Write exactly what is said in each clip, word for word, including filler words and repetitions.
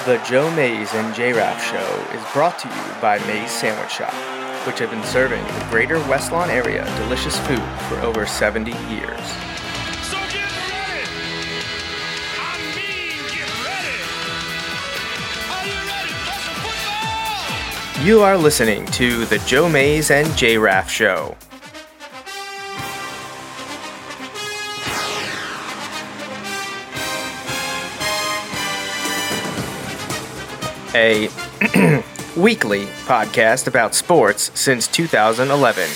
The Joe Mays and J-Raff Show is brought to you by Mays Sandwich Shop, which have been serving the greater West Lawn area delicious food for over seventy years. So get ready! I mean, get ready! Are you ready for some football? You are listening to The Joe Mays and J-Raff Show. A weekly podcast about sports since two thousand eleven.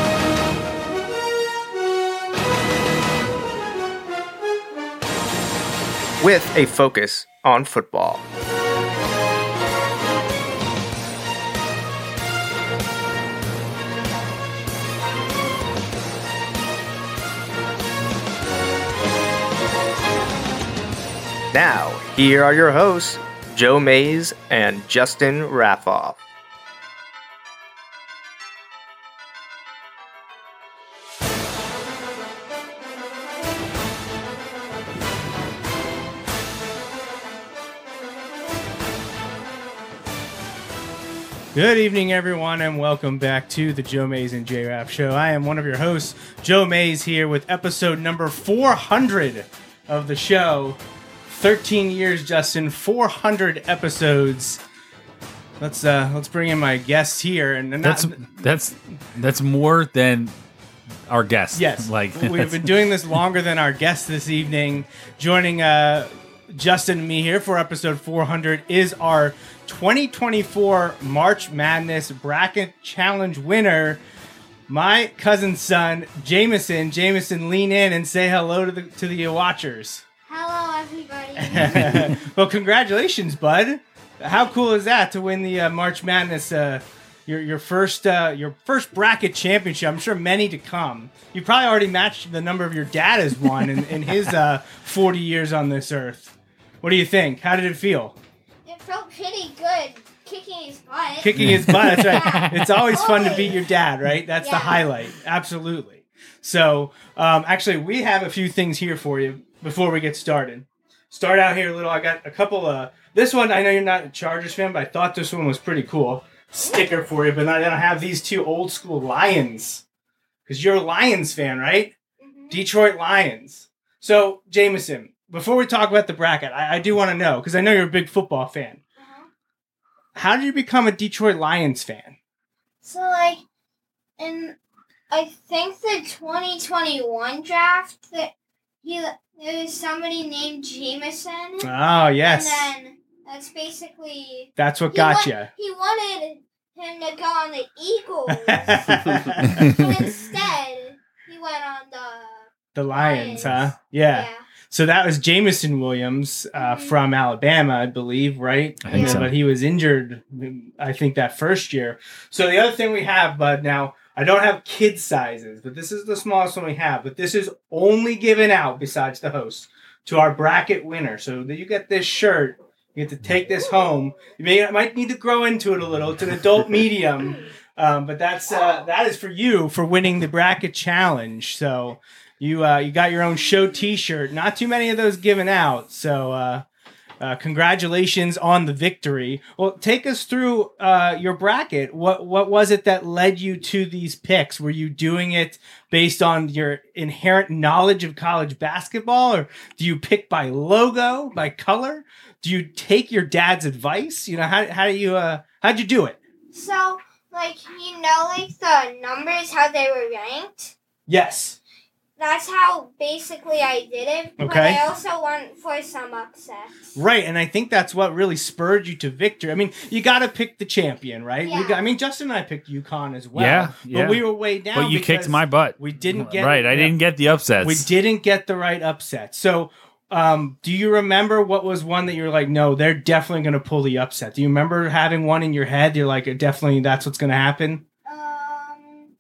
With a focus on football. Now, here are your hosts, Joe Mays and Justin Raffoff. Good evening, everyone, and welcome back to the Joe Mays and J-Raff Show. I am one of your hosts, Joe Mays, here with episode number four hundred of the show. thirteen years, Justin. four hundred episodes. Let's uh, let's bring in my guests here, and not, that's that's that's more than our guests. Yes, like we've been doing this longer than our guests this evening. Joining uh, Justin and me here for episode four hundred is our twenty twenty-four March Madness Bracket Challenge winner, my cousin's son, Jameson. Jameson, lean in and say hello to the to the watchers. Hello, everybody. Well, congratulations, bud. How cool is that to win the uh, March Madness, uh, your your first uh, your first bracket championship? I'm sure many to come. You probably already matched the number of your dad has won in, in his uh, forty years on this earth. What do you think? How did it feel? It felt pretty good, kicking his butt. Kicking his butt, that's right. Yeah. It's always fun to Always. beat your dad, right? That's the Yeah. highlight. Absolutely. So, um, actually, we have a few things here for you before we get started. Start out here a little. I got a couple of... This one, I know you're not a Chargers fan, but I thought this one was pretty cool. Sticker for you, but then I have these two old school Lions. Because you're a Lions fan, right? Mhm. Detroit Lions. So, Jameson, before we talk about the bracket, I, I do want to know, because I know you're a big football fan. Uh-huh. How did you become a Detroit Lions fan? So, like, in, I think the twenty twenty-one draft, that he there was somebody named Jameson. Oh, yes. And then that's basically... That's what he got wa- you. He wanted him to go on the Eagles. But instead, he went on the... The Lions, Lions. huh? Yeah. So that was Jameson Williams uh, Mhm. from Alabama, I believe, right? I think Yeah, so. But he was injured, I think, that first year. So the other thing we have, Bud, now, I don't have kid sizes, but this is the smallest one we have. But this is only given out, besides the host, to our bracket winner. So that you get this shirt, you get to take this home. You may might need to grow into it a little. It's an adult medium, um, but that's uh, that is for you for winning the bracket challenge. So you uh, you got your own show T-shirt. Not too many of those given out. So uh, uh, congratulations on the victory. Well, take us through uh, your bracket. What what was it that led you to these picks? Were you doing it based on your inherent knowledge of college basketball, or do you pick by logo, by color? Do you take your dad's advice? You know, how how do you uh how'd you do it? So, like, you know, like, the numbers, how they were ranked? Yes. That's how basically I did it. But Okay. I also went for some upsets. Right, and I think that's what really spurred you to victory. I mean, you got to pick the champion, right? We Yeah. got, I mean, Justin and I picked UConn as well. Yeah, yeah. But we were way down. but you because kicked my butt. We didn't get right. I yeah, didn't get the upsets. We didn't get the right upset. So, um, do you remember what was one that you were like, no, they're definitely going to pull the upset? Do you remember having one in your head? You're like, definitely, that's what's going to happen. Um,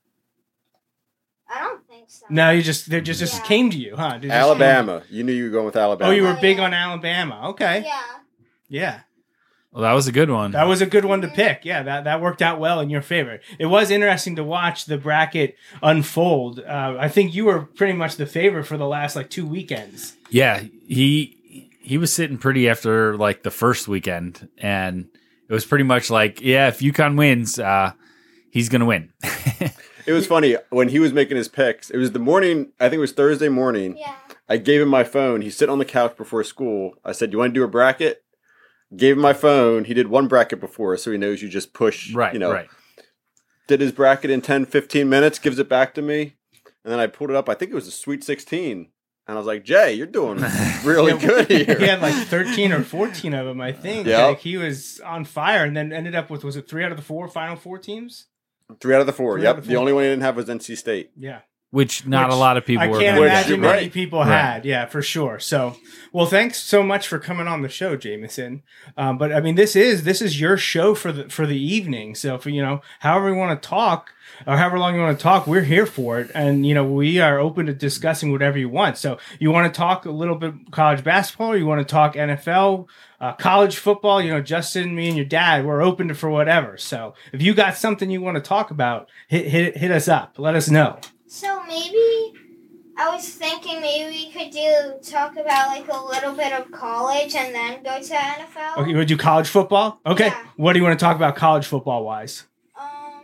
I don't think so. No, you just they just just Yeah. came to you, huh? They just- Alabama. You knew you were going with Alabama. Oh, you were Oh, big yeah. on Alabama. Okay. Yeah. Yeah. Well, that was a good one. That was a good one to pick. Yeah, that, that worked out well in your favor. It was interesting to watch the bracket unfold. Uh, I think you were pretty much the favorite for the last like two weekends. Yeah, he he was sitting pretty after like the first weekend, and it was pretty much like, yeah, if UConn wins, uh, he's gonna win. It was funny when he was making his picks. It was the morning. I think it was Thursday morning. Yeah. I gave him my phone. He's sitting on the couch before school. I said, "You want to do a bracket?" Gave him my phone. He did one bracket before, so he knows you just push. Right, You know. right. Did his bracket in ten, fifteen minutes. Gives it back to me, and then I pulled it up. I think it was a Sweet sixteen. And I was like, Jay, you're doing really good here. He had like thirteen or fourteen of them, I think. Yep. Like he was on fire, and then ended up with, was it three out of the four final four teams? Three out of the four. Three out Yep. of the The four. only one he didn't have was N C State. Yeah. Which not Which a lot of people I were. can't gonna- Which- imagine right. many people Right. had. Yeah, for sure. So, well, thanks so much for coming on the show, Jameson. Um, but I mean, this is this is your show for the for the evening. So, for you know, however you want to talk or however long you want to talk, we're here for it. And you know, we are open to discussing whatever you want. So, you want to talk a little bit college basketball, or you want to talk N F L, uh, college football? You know, Justin, me, and your dad, we're open to for whatever. So, if you got something you want to talk about, hit hit hit us up. Let us know. So maybe I was thinking maybe we could do talk about like a little bit of college and then go to N F L. Okay, you want to do college football? Okay. Yeah. What do you want to talk about college football wise? Um,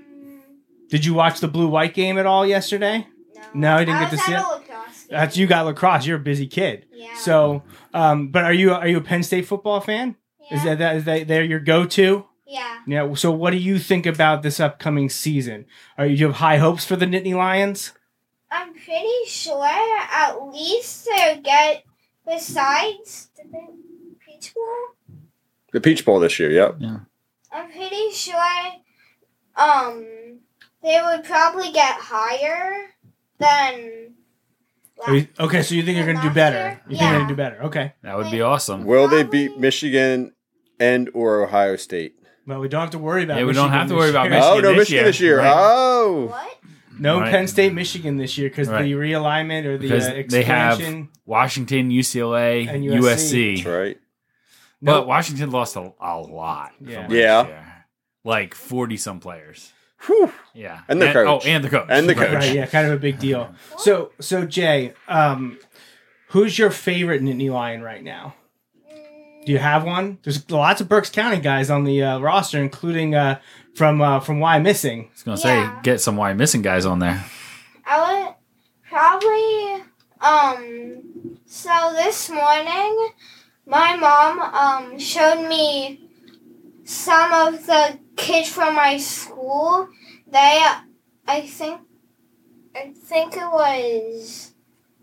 Did you watch the blue white game at all yesterday? no. No, you didn't I get to was see at it? a lacrosse game. That's you got lacrosse. You're a busy kid. Yeah. So, um, but are you are you a Penn State football fan? yeah. Is that that is that they're your go to? Yeah. Yeah. So, what do you think about this upcoming season? Are you, do you have high hopes for the Nittany Lions? I'm pretty sure at least they'll get besides the Peach Bowl. The Peach Bowl this year. Yep. I'm pretty sure um they would probably get higher than Are you- okay, so you think you're going to do Last better? year? You think you're Yeah. going to do better? Okay. That would be awesome. Will they Probably- beat Michigan and or Ohio State? Well, we don't have to worry about. Yeah, we don't Michigan have to this worry about year. Michigan oh no, this Michigan year. this year. Right. Oh. what? No Right. Penn State, Michigan this year because Right. the realignment or the Because uh, they have expansion. Washington, U C L A, And U S U C. That's right. No. But Washington lost a, a lot. from Yeah. last Yeah. year. Like forty some players. Whew. Yeah. And the coach. Oh, and the coach. And the Right. coach. Right, yeah, kind of a big deal. So, so Jay, um, who's your favorite Nittany Lion right now? Do you have one? There's lots of Berks County guys on the uh, roster, including uh, from uh, from Why Missing. I was gonna say, Yeah. get some Why Missing guys on there. I would probably um so this morning my mom um showed me some of the kids from my school. They I think I think it was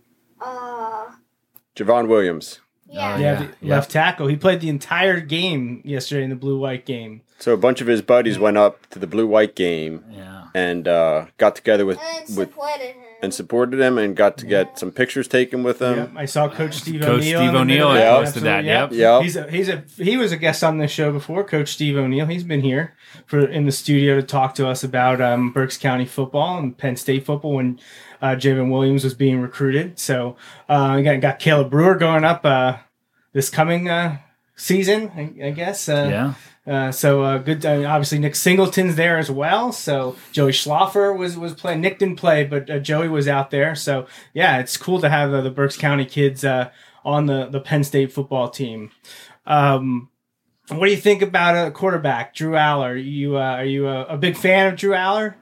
uh Javon Williams. yeah. Oh, Yeah, yeah, the yeah. left tackle. He played the entire game yesterday in the blue white game. So a bunch of his buddies went up to the blue white game Yeah. and uh, got together with And with supported him. and supported him and got to get some pictures taken with him. Yep, I saw Coach Steve Coach O'Neill. Steve in the O'Neill middle. had posted that, Absolutely, yep. He's a he's a he was a guest on this show before. Coach Steve O'Neill. He's been here for in the studio to talk to us about um, Berks County football and Penn State football when uh, Javon Williams was being recruited. So uh, we got got Caleb Brewer going up uh, this coming uh, season, I, I guess. Uh, Yeah. Uh, so uh, good. Uh, obviously, Nick Singleton's there as well. So Joey Schlaffer was was playing. Nick didn't play, but uh, Joey was out there. So yeah, it's cool to have uh, the Berks County kids uh, on the the Penn State football team. Um, what do you think about a quarterback, Drew Aller? Are you uh, are you a, a big fan of Drew Aller?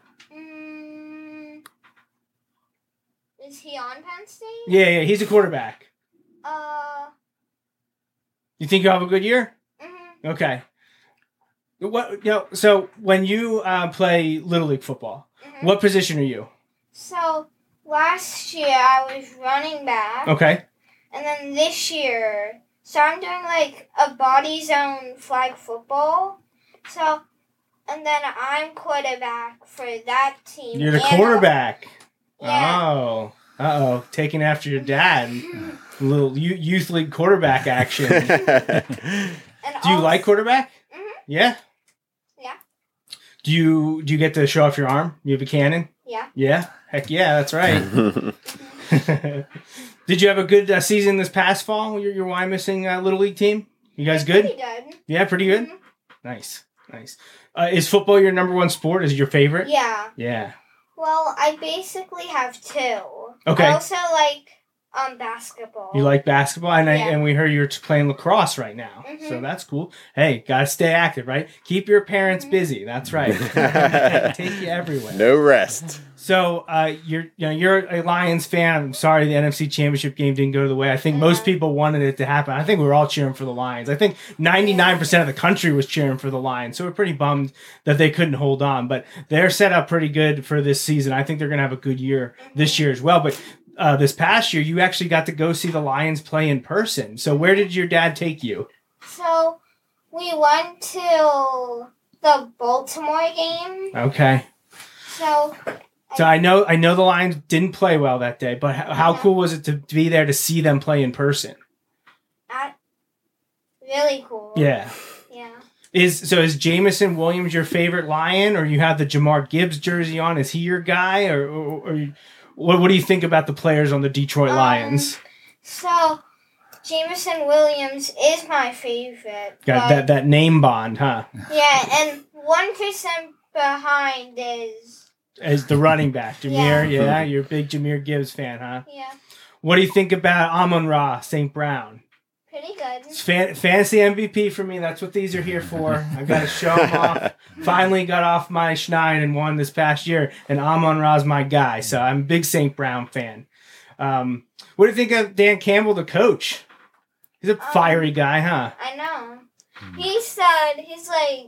Mm, is he on Penn State? Yeah, yeah, he's a quarterback. Uh You think you'll have a good year? mhm. Okay. What you know? So when you uh, play Little League football, Mhm. what position are you? So last year I was running back, Okay. and then this year, so I'm doing like a body zone flag football. So, and then I'm quarterback for that team. You're the and- quarterback. Yeah. Oh, uh oh, taking after your dad. A little you- youth league quarterback action. And Do you also- like quarterback? Mhm. Yeah. Yeah. Do you do you get to show off your arm? You have a cannon? Yeah. Yeah. Heck yeah, that's right. Did you have a good uh, season this past fall? Your your Y missing uh, little league team? You guys good? Pretty good. Yeah, pretty good. Mhm. Nice, nice. Uh, is football your number one sport? Is it your favorite? Yeah. Yeah. Well, I basically have two. Okay. I also like um basketball. You like basketball, and I, Yeah. and we heard you're playing lacrosse right now, Mhm. so that's cool. Hey, gotta stay active, right? Keep your parents Mhm. busy. That's right. Take you everywhere. No rest. So, uh, you're you know you're a Lions fan. I'm sorry the N F C Championship game didn't go the way I think most Yeah. people wanted it to happen. I think we were all cheering for the Lions. I think ninety-nine percent of the country was cheering for the Lions. So we're pretty bummed that they couldn't hold on. But they're set up pretty good for this season. I think they're going to have a good year this year as well. But uh, this past year, you actually got to go see the Lions play in person. So where did your dad take you? So we went to the Baltimore game. Okay. So So I know I know the Lions didn't play well that day, but how, how Yeah. cool was it to be there to see them play in person? at, really cool. Yeah. Yeah. Is so is Jamison Williams your favorite Lion, or you have the Jamar Gibbs jersey on? Is he your guy, or, or, or you, what? What do you think about the players on the Detroit Um, Lions? So Jameson Williams is my favorite. Got but- that that name bond, huh? Yeah, and one percent behind is As the running back, Jameer. Yeah. Yeah, you're a big Jameer Gibbs fan, huh? yeah, What do you think about Amon Ra Saint Brown? pretty good. It's fan- fantasy M V P for me. That's what these are here for. I've got to show him off. Finally got off my schneid and won this past year, and Amon Ra's my guy. So I'm a big Saint Brown fan. Um, what do you think of Dan Campbell, the coach? He's a Um, fiery guy, huh? I know. He said he's like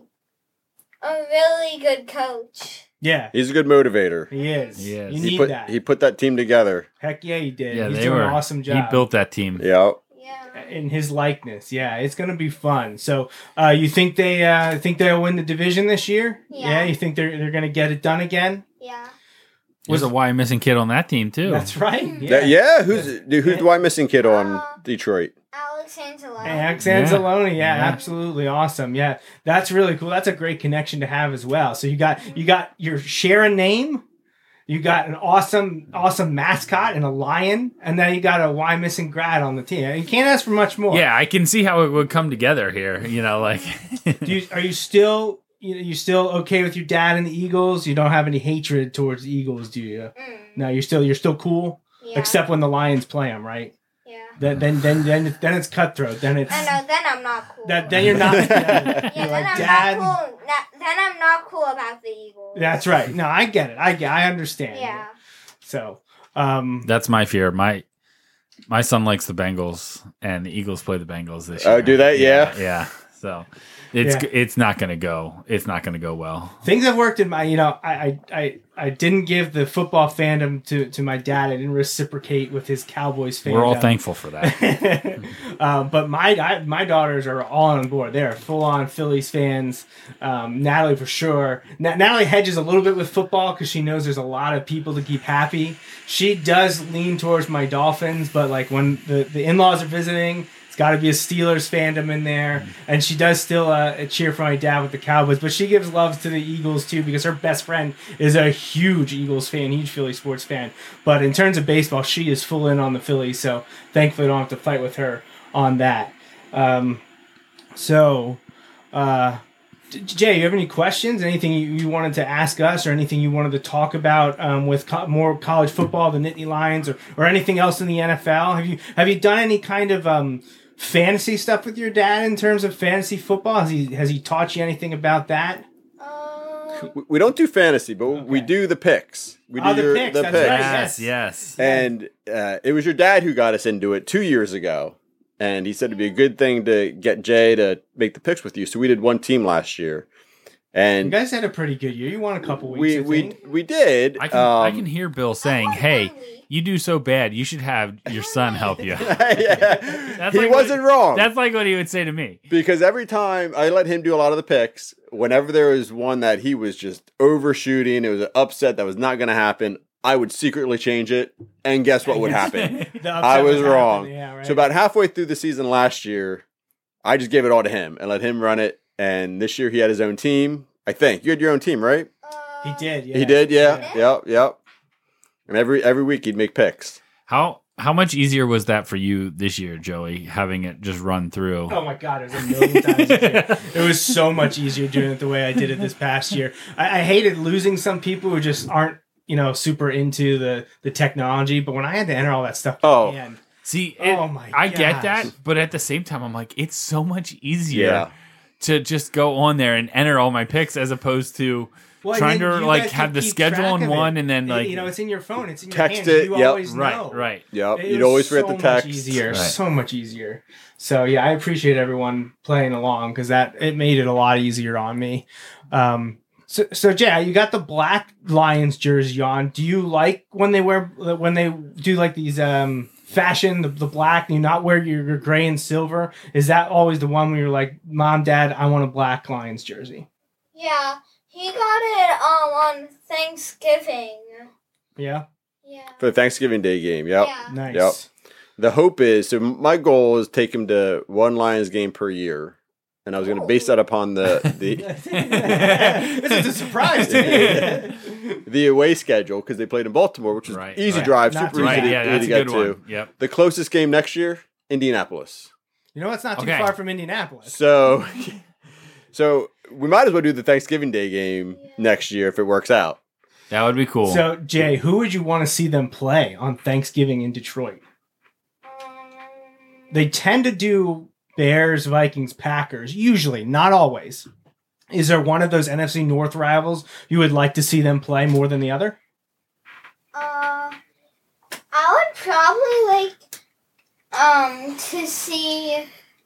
a really good coach. Yeah, He's a good motivator. he is. He is. You He need put that. he put that team together. Heck yeah, he did. Yeah, He's they doing were. an awesome job. He built that team. Yeah. Yeah. In his likeness. Yeah, it's going to be fun. So, uh, you think they uh, think they'll win the division this year? Yeah. You think they're they're going to get it done again? Yeah. There's a Y missing kid on that team too. That's right. Yeah. yeah. Who's dude, who's the white missing kid on Uh, Detroit? Alex Anzalone. Alex Yeah. Anzalone, yeah, Yeah. absolutely awesome. Yeah, that's really cool. That's a great connection to have as well. So you got you got your share a name, you got an awesome awesome mascot and a lion, and then you got a Y missing grad on the team. You can't ask for much more. Yeah, I can see how it would come together here. You know, like Do you, are you still you you still okay with your dad and the Eagles? You don't have any hatred towards the Eagles, do you? Mm, No, you're still you're still cool, yeah. except when the Lions play them, right? Yeah. Then then then then, then it's cutthroat. Then it's I know. Then I'm not cool. that then you're not. Yeah, yeah. you're Then like, I'm Dad. not cool. Na- then I'm not cool about the Eagles. That's right. No, I get it. I get. I understand. Yeah. So, um, that's my fear. My my son likes the Bengals, and the Eagles play the Bengals this year. Oh, do they? Yeah. yeah. So it's Yeah. it's not gonna go. It's not gonna go well. things have worked in my. You know, I, I, I, I didn't give the football fandom to, to my dad. I didn't reciprocate with his Cowboys fandom. We're all thankful for that. um, but my I, my daughters are all on board. They're full on Phillies fans. Um, Natalie for sure. Na- Natalie hedges a little bit with football because she knows there's a lot of people to keep happy. She does lean towards my Dolphins, but like when the, the in-laws are visiting, it's got to be a Steelers fandom in there. And she does still uh, cheer for my dad with the Cowboys, but she gives love to the Eagles too because her best friend is a huge Eagles fan, huge Philly sports fan. But in terms of baseball, she is full in on the Phillies, so thankfully I don't have to fight with her on that. Um, so, uh, D- Jay, you have any questions? Anything you, you wanted to ask us, or anything you wanted to talk about um, with co- more college football, the Nittany Lions, or, or anything else in the N F L? Have you have you done any kind of um, fantasy stuff with your dad in terms of fantasy football? Has he has he taught you anything about that? Um, We- We don't do fantasy, but we Okay. do the picks. We do Oh, the your, picks, the that's picks. right. yes, Yes. yes. And uh, it was your dad who got us into it two years ago. And he said it'd be a good thing to get Jay to make the picks with you. So we did one team last year. You And guys had a pretty good year. You won a couple weeks. we I we think. we did. I can I um, can hear Bill saying, won "Hey, one week. you do so bad. You should have your son help you." yeah. He like wasn't what, wrong. That's like what he would say to me. Because every time I let him do a lot of the picks, whenever there was one that he was just overshooting, it was an upset that was not going to happen, I would secretly change it. And guess what would happen? The upset I was happening. wrong. Yeah, right. So about halfway through the season last year, I just gave it all to him and let him run it. And this year he had his own team. I think you had your own team, right? uh, he did. Yeah. He did, yeah, Yeah. yep, yep. And every every week he'd make picks. How how much easier was that for you this year, Joey, having it just run through? Oh my god, it was a million times easier. It was so much easier doing it the way I did it this past year. I, I hated losing some people who just aren't you know, super into the the technology, but when I had to enter all that stuff, Oh. man, See, it, Oh my I get gosh. that, but at the same time, I'm like, it's so much easier Yeah. to just go on there and enter all my picks as opposed to Well, trying and to you like guys have can the keep schedule track on of it. one and then It- like you know, it's in your phone, it's in your Text hands. it, You yep. always right, know. right. Yep. It You'd was always forget so the text. Much easier, Right. so much easier. So yeah, I appreciate everyone playing along because that it made it a lot easier on me. Um, so so Jay, you got the black Lions jersey on. Do you like when they wear when they do like these um fashion the, the black? Do you not wear your, your gray and silver? Is that always the one where you're like, Mom, Dad, I want a black Lions jersey? Yeah, he got it um on Thanksgiving. Yeah, Yeah. For the Thanksgiving Day game. Yep. Yeah. nice. Yep. The hope is so. My goal is take him to one Lions game per year, and I was going to base that upon the the This is a surprise to me. the away schedule because they played in Baltimore, which is Right, easy right. drive, Not super too easy right, bad. to, yeah, easy that's to a get good to. one. Yep. The closest game next year, Indianapolis. You know, it's not too Okay. far from Indianapolis. So, so we might as well do the Thanksgiving Day game next year if it works out. That would be cool. So, Jay, who would you want to see them play on Thanksgiving in Detroit? Um, They tend to do Bears, Vikings, Packers, usually, not always. Is there one of those N F C North rivals you would like to see them play more than the other? Uh, I would probably like um to see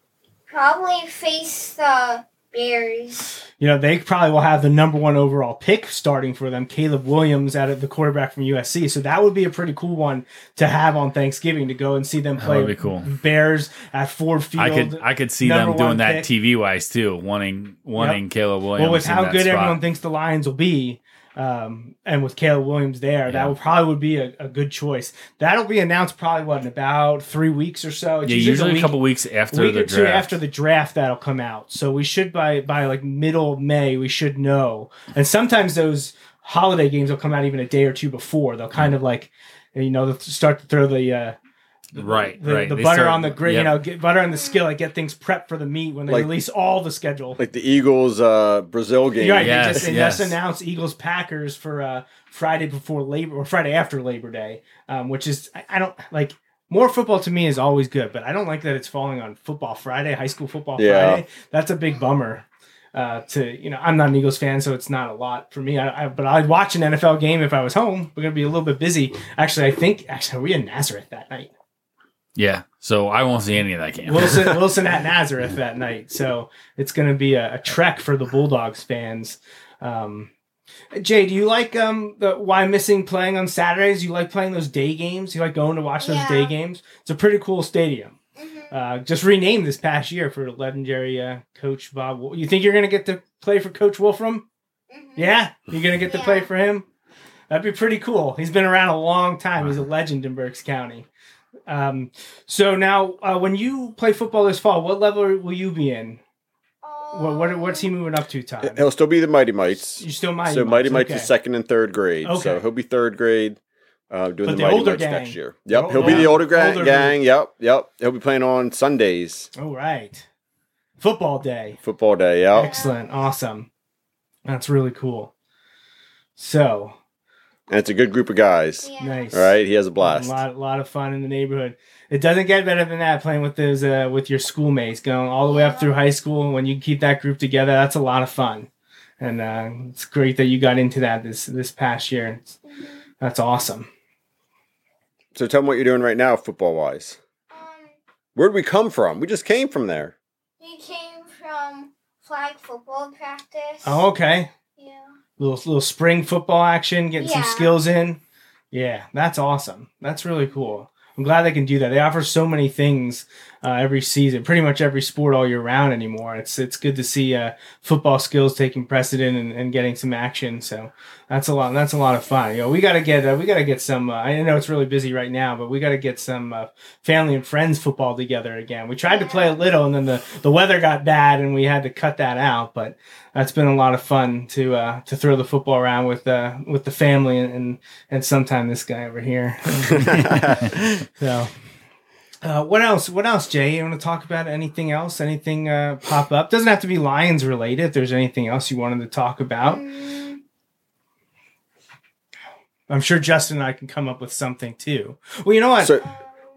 probably face the Bears. You know, they probably will have the number one overall pick starting for them, Caleb Williams, out of the quarterback from U S C. So that would be a pretty cool one to have on Thanksgiving to go and see them That play would be cool. Bears at Ford Field. I could I could see number them doing one that pick. T V wise too, wanting wanting Caleb Williams. Well, with in how that good spot. everyone thinks the Lions will be, um, and with Caleb Williams there, Yeah. that would probably would be a, a good choice. That'll be announced probably what in about three weeks or so. It's Yeah, usually a a week, couple weeks after week the or two draft. after the draft that'll come out. So we should by by like middle of May we should know. And sometimes those holiday games will come out even a day or two before. They'll kind of like, you know, they'll start to throw the. Uh, right, the, right. the They butter start- on the grill, yep. you know, get butter on the skillet, get things prepped for the meat when they Like- release all the schedule. Like the Eagles uh, Brazil game. You're right. Yes, they just, they yes. just announced Eagles Packers for uh, Friday before Labor or Friday after Labor Day, um, which is I, I don't like more football to me is always good, but I don't like that it's falling on Football Friday, high school football Yeah. Friday. That's a big bummer. Uh, to you know, I'm not an Eagles fan, so it's not a lot for me. I, I, but I'd watch an N F L game if I was home. We're gonna be a little bit busy. Actually, I think actually are we in Nazareth that night? Yeah, so I won't see any of that game. Wilson Wilson at Nazareth that night. So it's going to be a, a trek for the Bulldogs fans. Um, Jay, do you like um the why missing playing on Saturdays? You like playing those day games? You like going to watch those Yeah. day games? It's a pretty cool stadium. Mhm. Uh, just renamed this past year for legendary uh, Coach Bob. Wolf. You think you're going to get to play for Coach Wolfram? Mhm. Yeah, you're going to get to play Yeah. for him. That'd be pretty cool. He's been around a long time. He's a legend in Berks County. Um, so now, uh, when you play football this fall, what level will you be in? What, what what's he moving up to, Todd? He'll still be the Mighty Mites. You still Mighty so Mighty Mites, Mites okay. is second and third grade. Okay. So he'll be third grade, uh, doing But the the Mighty older Mites gang. next year. The Yep, he'll ol- be the older, gra- older gang. Yep, yep. He'll be playing on Sundays, All right. Football day. football day. Yep. Excellent. Awesome. That's really cool. So, And it's a good group of guys. Yeah. nice. All right, he has a A blast. lot, lot of fun in the neighborhood. It doesn't get better than that playing with those, uh, with your schoolmates, going all the way up through high school. When you keep that group together, that's a lot of fun, and uh, it's great that you got into that this this past year. It's- That's awesome. So tell me what you're doing right now, football wise. Um, Where'd we come from? We just came from there. we came from flag football practice. Oh, okay. Yeah. Little little spring football action, getting some Yeah. skills in. Yeah, that's awesome. That's really cool. I'm glad they can do that. They offer so many things uh, every season, pretty much every sport all year round anymore. It's it's good to see uh, football skills taking precedent and, and getting some action. So that's a lot. That's a lot of fun. You know, we got to get uh, we got to get some. Uh, I know it's really busy right now, but we got to get some uh, family and friends football together again. We tried to play a little, and then the, the weather got bad, and we had to cut that out. But that's been a lot of fun to uh, to throw the football around with uh, with the family and and, and sometime this guy over here. So, uh, what else? What else, Jay? You want to talk about anything else? Anything uh, pop up? Doesn't have to be Lions related. If there's anything else you wanted to talk about, Mm, I'm sure Justin and I can come up with something too. Well, you know what? So, Um,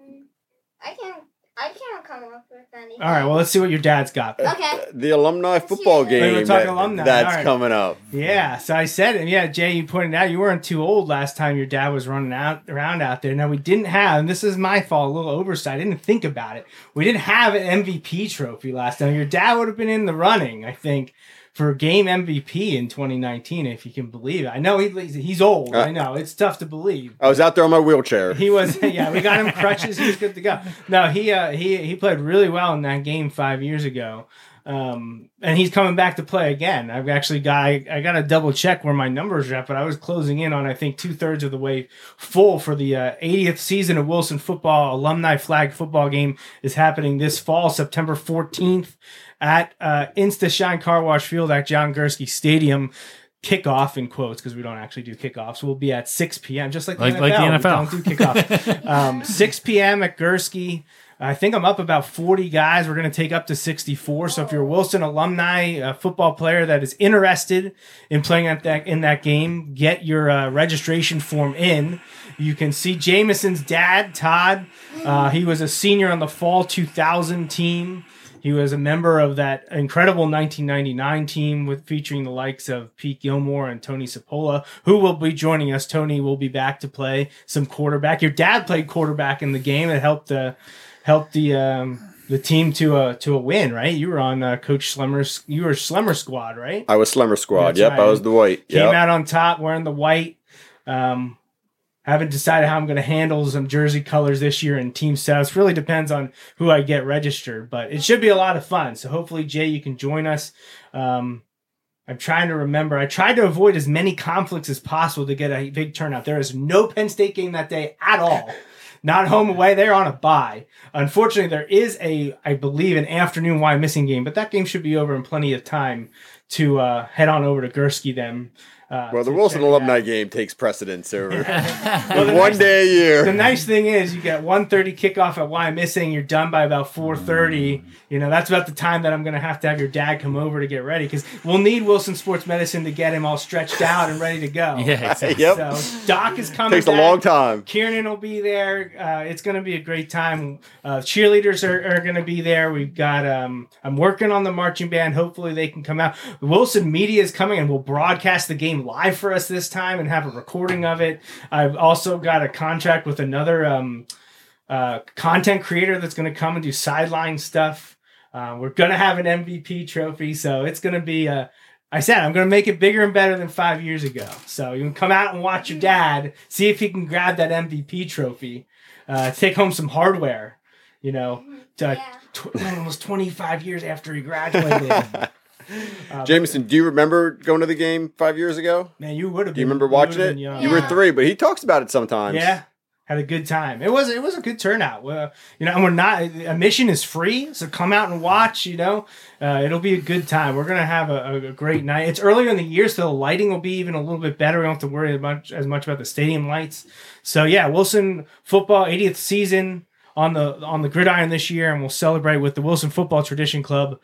I can I can't come up with anything. All right, well, let's see what your dad's got. Okay. the alumni football Oh, game we're talking that- alumni. that's All right. coming up. Yeah, so I said, and yeah, Jay, you pointed out you weren't too old last time your dad was running out around out there. Now we didn't have, and this is my fault, a little oversight. I didn't think about it. We didn't have an M V P trophy last time. Your dad would have been in the running, I think, for game M V P in twenty nineteen, if you can believe it. I know he, he's old. Uh, I know it's tough to believe. I was out there on my wheelchair. He was, yeah. We got him crutches. He was good to go. No, he uh, he he played really well in that game five years ago, um, and he's coming back to play again. I've actually got I, I got to double check where my numbers are at, but I was closing in on I think two thirds of the way full for the uh, eightieth season of Wilson football. Alumni flag football game is happening this fall, September fourteenth. At uh, Insta Shine Car Wash Field at John Gursky Stadium. Kickoff in quotes because we don't actually do kickoffs. We'll be at six p.m. just like the Like- N F L. like the N F L. We don't do kickoffs. um, six p.m. at Gursky. I think I'm up about forty guys. We're going to take up to sixty-four. So if you're a Wilson alumni uh, football player that is interested in playing at that in that game, get your uh, registration form in. You can see Jameson's dad, Todd. Uh, he was a senior on the fall two thousand team. He was a member of that incredible nineteen ninety-nine team with featuring the likes of Pete Gilmore and Tony Cipolla, who will be joining us. Tony will be back to play some quarterback. Your dad played quarterback in the game. It helped the helped the um, the team to a to a win, right? You were on uh, Coach Schlemmer's. You were Schlemmer squad, right? I was Slimmer Squad. That's Yep, right. I was the white. Came Yep. out on top wearing the white. Um, haven't decided how I'm going to handle some jersey colors this year and team setups. Really depends on who I get registered, but it should be a lot of fun. So hopefully, Jay, you can join us. Um, I'm trying to remember. I tried to avoid as many conflicts as possible to get a big turnout. There is no Penn State game that day at all. Not home away. They're on a bye. Unfortunately, there is a, I believe, an afternoon Y missing game, but that game should be over in plenty of time to uh, head on over to Gursky then. Uh, Well, the to Wilson check it alumni out. game takes precedence over Well, the one nice- day a year. The nice thing is you get one thirty kickoff at Y missing. You're done by about four thirty. You know, that's about the time that I'm going to have to have your dad come over to get ready because we'll need Wilson Sports Medicine to get him all stretched out and ready to go. Yeah, exactly. Yep. So Doc is coming Takes a back. long time. Kieran will be there. Uh, it's going to be a great time. Uh, cheerleaders are, are going to be there. We've got. Um, I'm working on the marching band. Hopefully they can come out. Wilson Media is coming and will broadcast the game live for us this time and have a recording of it. I've also got a contract with another um, uh, content creator that's going to come and do sideline stuff. Uh, we're going to have an M V P trophy, so it's going to be. Uh, I said I'm going to make it bigger and better than five years ago. So you can come out and watch your dad, see if he can grab that M V P trophy, uh, take home some hardware. You know, to, Yeah. tw- man, almost twenty-five years after he graduated. Uh, Jameson, do you remember going to the game five years ago? Man, you would have. Do you remember watching it? Young. You were Yeah. three, but he talks about it sometimes. Yeah, had a good time. It was it was a good turnout. Well, you know, and we're not admission is free, so come out and watch. You know, uh, it'll be a good time. We're gonna have a, a great night. It's earlier in the year, so the lighting will be even a little bit better. We don't have to worry as much as much about the stadium lights. So yeah, Wilson football eightieth season on the on the gridiron this year, and we'll celebrate with the Wilson Football Tradition Club.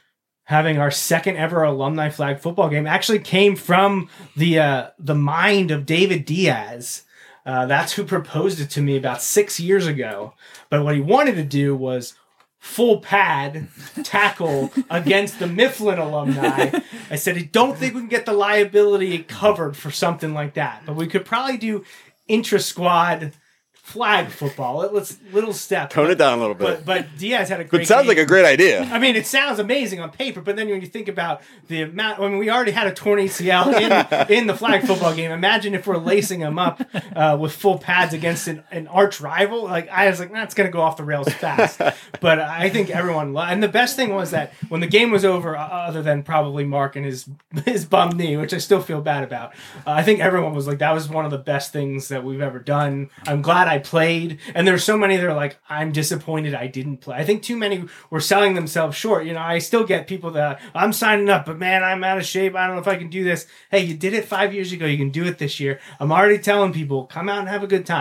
Having our second ever alumni flag football game actually came from the uh, the mind of David Diaz. Uh, that's who proposed it to me about six years ago. But what he wanted to do was full pad tackle against the Mifflin alumni. I said, I don't think we can get the liability covered for something like that, but we could probably do intra squad flag football. Let's little step. Tone it down a little bit. But but Diaz had a But great it sounds game. like a great idea. I mean, it sounds amazing on paper, but then when you think about the amount, I mean, we already had a torn A C L in, in the flag football game. Imagine if we're lacing them up uh, with full pads against an, an arch rival. Like, I was like, that's going to go off the rails fast. But I think everyone loved. And the best thing was that when the game was over, uh, other than probably Mark and his his bum knee, which I still feel bad about, uh, I think everyone was like, that was one of the best things that we've ever done. I'm glad I played. And there were so many that are like, I'm disappointed I didn't play. I think too many were selling themselves short. You know, I still get people that I'm signing up, but man, I'm out of shape. I don't know if I can do this. Hey, you did it five years ago. You can do it this year. I'm already telling people, come out and have a good time.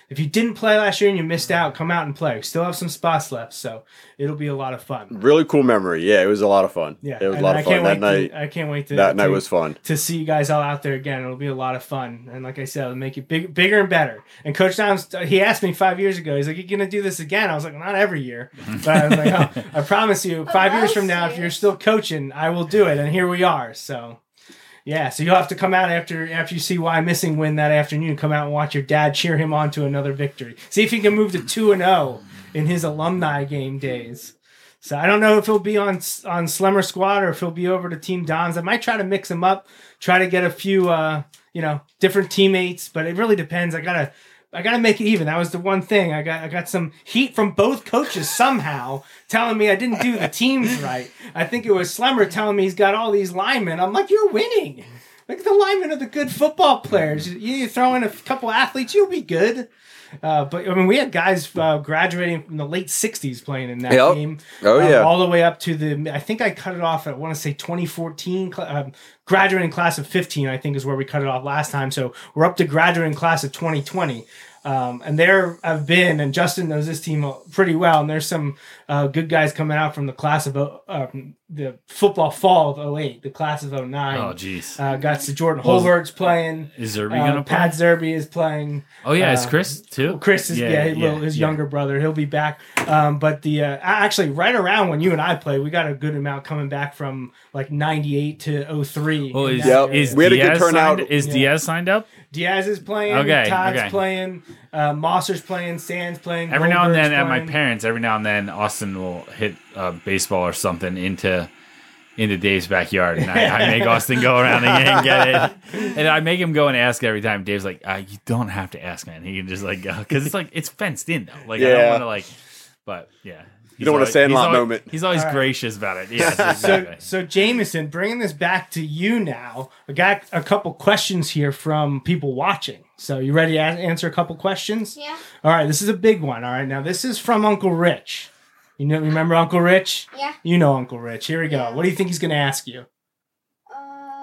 if you didn't play last year and you missed out, come out and play. We still have some spots left, so it'll be a lot of fun. Really cool memory. Yeah, it was a lot of fun. Yeah, it was a and lot I of fun can't that wait night. To, I can't wait to that to, night was fun. to see you guys all out there again. It'll be a lot of fun, and like I said, it'll make it big, bigger and better. And Coach Downs, he asked me five years ago. He's like, "You gonna do this again?" I was like, "Not every year," but I was like, oh, "I promise you, five years from now, if you're still coaching, I will do it." And here we are. So. Yeah, so you'll have to come out after after you see Why Missing win that afternoon. Come out and watch your dad cheer him on to another victory. See if he can move to two and zero in his alumni game days. So I don't know if he'll be on on Slemmer Squad or if he'll be over to Team Dons. I might try to mix him up, try to get a few uh, you know different teammates, but it really depends. I gotta I gotta make it even. That was the one thing. I got I got some heat from both coaches somehow telling me I didn't do the teams right. I think it was Slemmer telling me he's got all these linemen. I'm like, you're winning. Like the linemen are the good football players. You, you throw in a couple athletes, you'll be good. Uh, but I mean, we had guys uh, graduating from the late sixties playing in that Yep. game. Oh, uh, yeah. all the way up to the. I think I cut it off at I want to say twenty fourteen. Um, graduating class of fifteen, I think, is where we cut it off last time. So we're up to graduating class of twenty twenty. Um, and there have been, and Justin knows this team pretty well, and there's some uh, good guys coming out from the class of uh, the football fall of oh eight, the class of oh nine. Oh, jeez. Uh, got the Jordan Well, Holbert's playing. Is Zerby Uh, gonna play? Pat Zerby is playing. Oh yeah, it's uh, Chris too. Chris is yeah, his, little, his yeah. younger brother. He'll be back. Um, but the uh, actually right around when you and I played, we got a good amount coming back from like ninety-eight to oh three. Well, in is, that Yep. area. is We had a good Diaz turnout. signed? Is Yeah. Diaz signed up? Diaz is playing. Okay, Todd's okay. playing. Uh, Mosser's playing. Sands playing. Every now and Goldberg's then, at my playing. parents, every now and then, Austin will hit a baseball or something into into Dave's backyard, and I, I make Austin go around and get it, and I make him go and ask every time. Dave's like, uh, "You don't have to ask, man. He can just like go because it's like it's fenced in though. Like I don't Yeah. want to like, but yeah." You don't want a He's Sandlot always- moment. He's always All right. gracious about it. Yeah, So, exactly. so Jameson, bringing this back to you now. I got a couple questions here from people watching. So you ready to a- answer a couple questions? Yeah. All right, this is a big one. All right, now this is from Uncle Rich. You know, remember Uncle Rich? Yeah. You know Uncle Rich. Here we go. Yeah. What do you think he's going to ask you? Uh,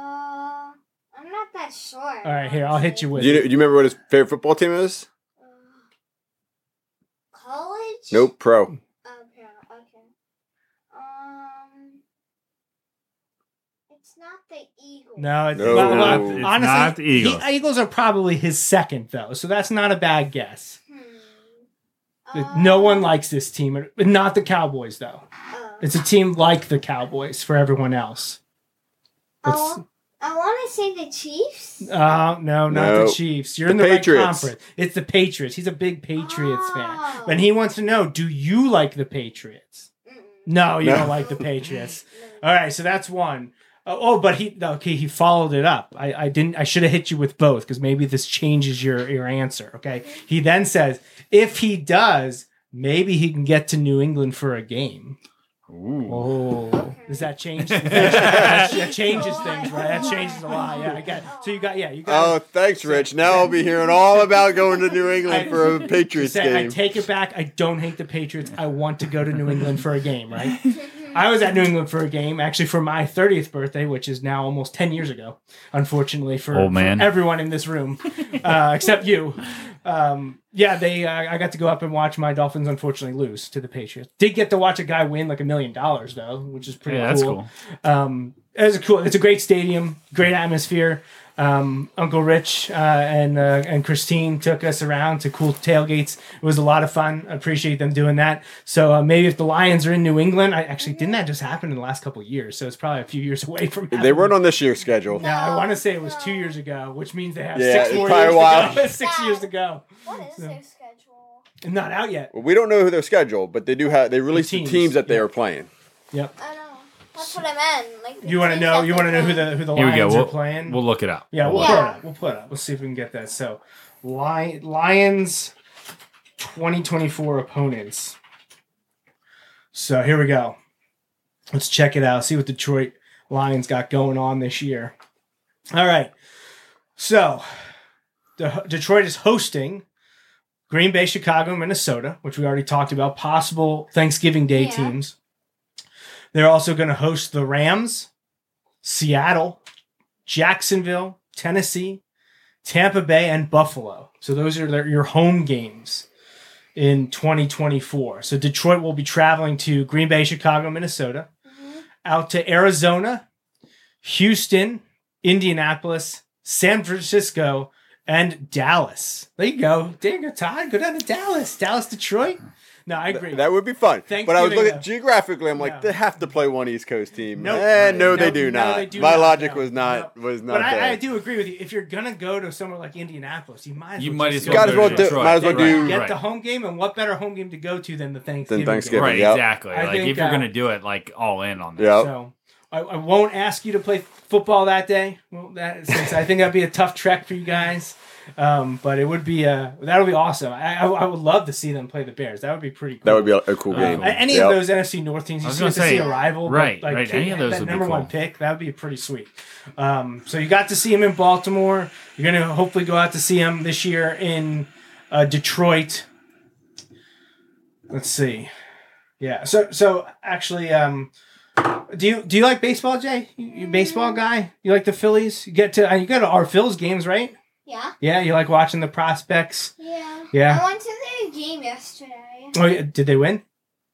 I'm not that sure. All right, here, I'll hit you with Do you, it. do you remember what his favorite football team is? Uh, college? Nope, pro. Okay. Okay. Um, it's not the Eagles. No, it's, No. well, well, It's honestly, not the Eagles. he- Eagles are probably his second, though, so that's not a bad guess. Hmm. No Uh, one likes this team. Not the Cowboys, though. uh, It's a team like the Cowboys for everyone else. I, It's, wa- I want to say the Chiefs. uh, no, not No. the Chiefs. You're The in the Patriots. right conference. It's the Patriots. He's a big Patriots fan. Oh. And he wants to know, do you like the Patriots? Mm-mm. No, you No. don't like the Patriots. No. All right, so that's one. Uh, oh, but he okay. He followed it up. I, I didn't. I should have hit you with both because maybe this changes your your answer. Okay. He then says, if he does, maybe he can get to New England for a game. Ooh. Oh, does that change? Does that, that changes things, right? That changes a lot. Yeah, I got. So you got. Yeah, you got. Oh, thanks, Rich. Now I'll be hearing all about going to New England I- for a Patriots Say, I game. take it back. I don't hate the Patriots. I want to go to New England for a game, right? I was at New England for a game, actually for my thirtieth birthday, which is now almost ten years ago, unfortunately, for, Old man. for everyone in this room, uh, except you. Um, yeah, they. Uh, I got to go up and watch my Dolphins unfortunately lose to the Patriots. Did get to watch a guy win like a million dollars, though, which is pretty Yeah, that's cool. cool. Um, it was a cool. It's a great stadium, great atmosphere. Um, Uncle Rich uh, and uh, and Christine took us around to cool tailgates. It was a lot of fun. I appreciate them doing that. So uh, maybe if the Lions are in New England, I actually didn't that just happen in the last couple of years. So it's probably a few years away from. They happening. weren't on this year's schedule. Now I want to say it was two years ago, which means they have Yeah, six it's more probably years a while. to go. Six years to go. What is So- their schedule? Not out yet. Well, we don't know who their schedule, but they do have. They released the teams, teams that they yeah. are playing. Yep. I know. That's what I meant. Like the You want to teams know? that You want to they know who play. the who the Here we go. Lions are We'll, playing? we'll look it up. Yeah, we'll We'll put look it Yeah. up. We'll put it up. Let's see if we can get that. So, Li- Lions twenty twenty-four opponents. So here we go. Let's check it out. See what Detroit Lions got going on this year. All right. So, the, Detroit is hosting Green Bay, Chicago, Minnesota, which we already talked about. Possible Thanksgiving Day Yeah. teams. They're also going to host the Rams, Seattle, Jacksonville, Tennessee, Tampa Bay, and Buffalo. So those are their, your home games in twenty twenty-four. So Detroit will be traveling to Green Bay, Chicago, Minnesota, Mm-hmm. out to Arizona, Houston, Indianapolis, San Francisco, and Dallas. There you go. There you go, Todd. Go down to Dallas. Dallas, Detroit. No, I agree. That would be fun. But I was Thanksgiving, looking though. geographically. I'm like, No. they have to play one East Coast team. Nope. Eh, no, No, they do no, not. they do My not. logic No, was not no. was not But there. I, I do agree with you. If you're gonna go to somewhere like Indianapolis, you might as You well might just as go well Got to as well go to do. Detroit. Might as well Get, do. get Right. the home game, and what better home game to go to than the Thanksgiving, Thanksgiving. game? Right, Yep. exactly. I Like think, if you're uh, gonna do it, like all in on that. Yeah. So I, I won't ask you to play football that day. Well, that since I think that'd be a tough trek for you guys. Um, but it would be uh that would be awesome. I, I I would love to see them play the Bears. That would be pretty cool. That would be a, a cool Uh, game. Uh, any Yep. of those N F C North teams, I you was just gonna get to see say, a rival, but, right, like, right. take Any of those that would be number one cool. pick, that would be pretty sweet. Um, so you got to see him in Baltimore. You're gonna hopefully go out to see him this year in uh, Detroit. Let's see. Yeah. So so actually, um, do you do you like baseball, Jay? You, you a baseball guy? You like the Phillies? You get to uh, you go to our Phil's games, right? Yeah. Yeah. You like watching the prospects? Yeah. Yeah. I went to the game yesterday. Oh, yeah. Did they win?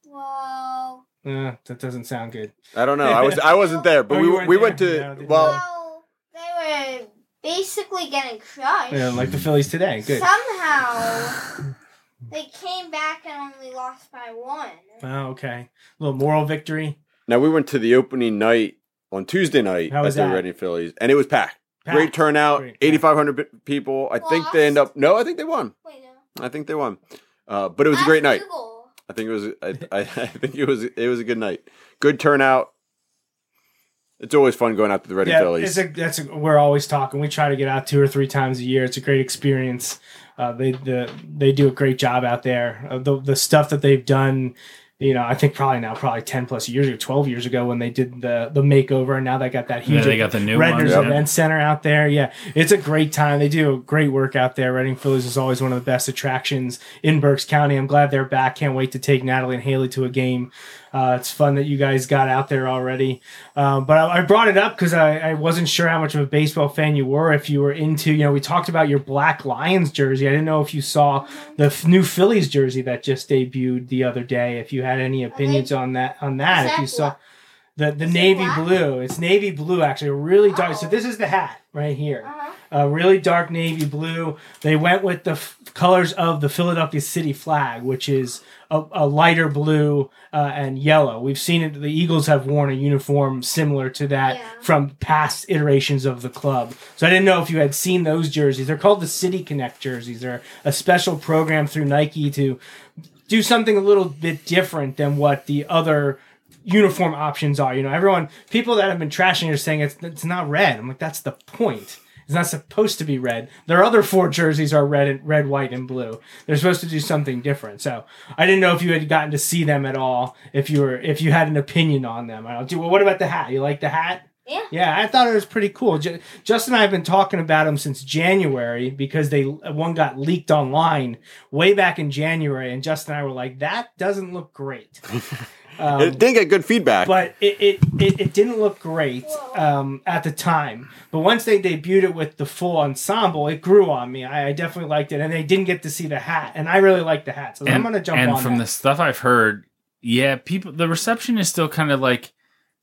Well, Uh, that doesn't sound good. I don't know. I was I wasn't there, but Oh, we you weren't we there? went to No, they well. well, they were basically getting crushed. Yeah, like the Phillies today. Good. Somehow, they came back and only lost by one. Oh, okay. A little moral victory. Now we went to the opening night on Tuesday night How at was the that? Reading Phillies, and it was packed. Packed. Great turnout, Great. eighty-five hundred people. I think they end up. No, I think they won. Wait, no. I think they won. Uh, but it was a Ask great night. Google. I think it was. I, I, I think it was. It was a good night. Good turnout. It's always fun going out to the Reading Yeah, Phillies. it's a, that's a, we're always talking. We try to get out two or three times a year. It's a great experience. Uh, they the they do a great job out there. Uh, the the stuff that they've done, you know, I think probably now probably ten plus years ago, twelve years ago when they did the the makeover, and now they got that huge Yeah, they got the new Redner's one. Event Center out there. Yeah, it's a great time. They do a great work out there. Reading Phillies is always one of the best attractions in Berks County. I'm glad they're back. Can't wait to take Natalie and Haley to a game. Uh, it's fun that you guys got out there already. Um, but I, I brought it up because I, I wasn't sure how much of a baseball fan you were. If you were into, you know, we talked about your Black Lions jersey. I didn't know if you saw the f- new Phillies jersey that just debuted the other day. If you had any opinions on that, on that, Is if that you saw black? the the Is it navy black? blue, it's navy blue actually, really dark. So Oh. this is the hat right here. Uh-huh. Uh, really dark navy blue. They went with the f- colors of the Philadelphia City flag, which is a, a lighter blue uh, and yellow. We've seen it. The Eagles have worn a uniform similar to that Yeah. from past iterations of the club. So I didn't know if you had seen those jerseys. They're called the City Connect jerseys. They're a special program through Nike to do something a little bit different than what the other uniform options are. You know, everyone, people that have been trashing are saying it's it's not red. I'm like, that's the point. It's not supposed to be red. Their other four jerseys are red, and red, white, and blue. They're supposed to do something different. So I didn't know if you had gotten to see them at all. If you were, if you had an opinion on them. I don't do. Well, what about the hat? You like the hat? Yeah. Yeah, I thought it was pretty cool. J- Justin and I have been talking about them since January because they one got leaked online way back in January, and Justin and I were like, "That doesn't look great." Um, it didn't get good feedback. but it, it, it, it didn't look great um, at the time. But once they debuted it with the full ensemble, it grew on me. I, I definitely liked it, and they didn't get to see the hat, and I really like the hat, so I'm gonna jump and on from that. the stuff I've heard, yeah, people the reception is still kind of like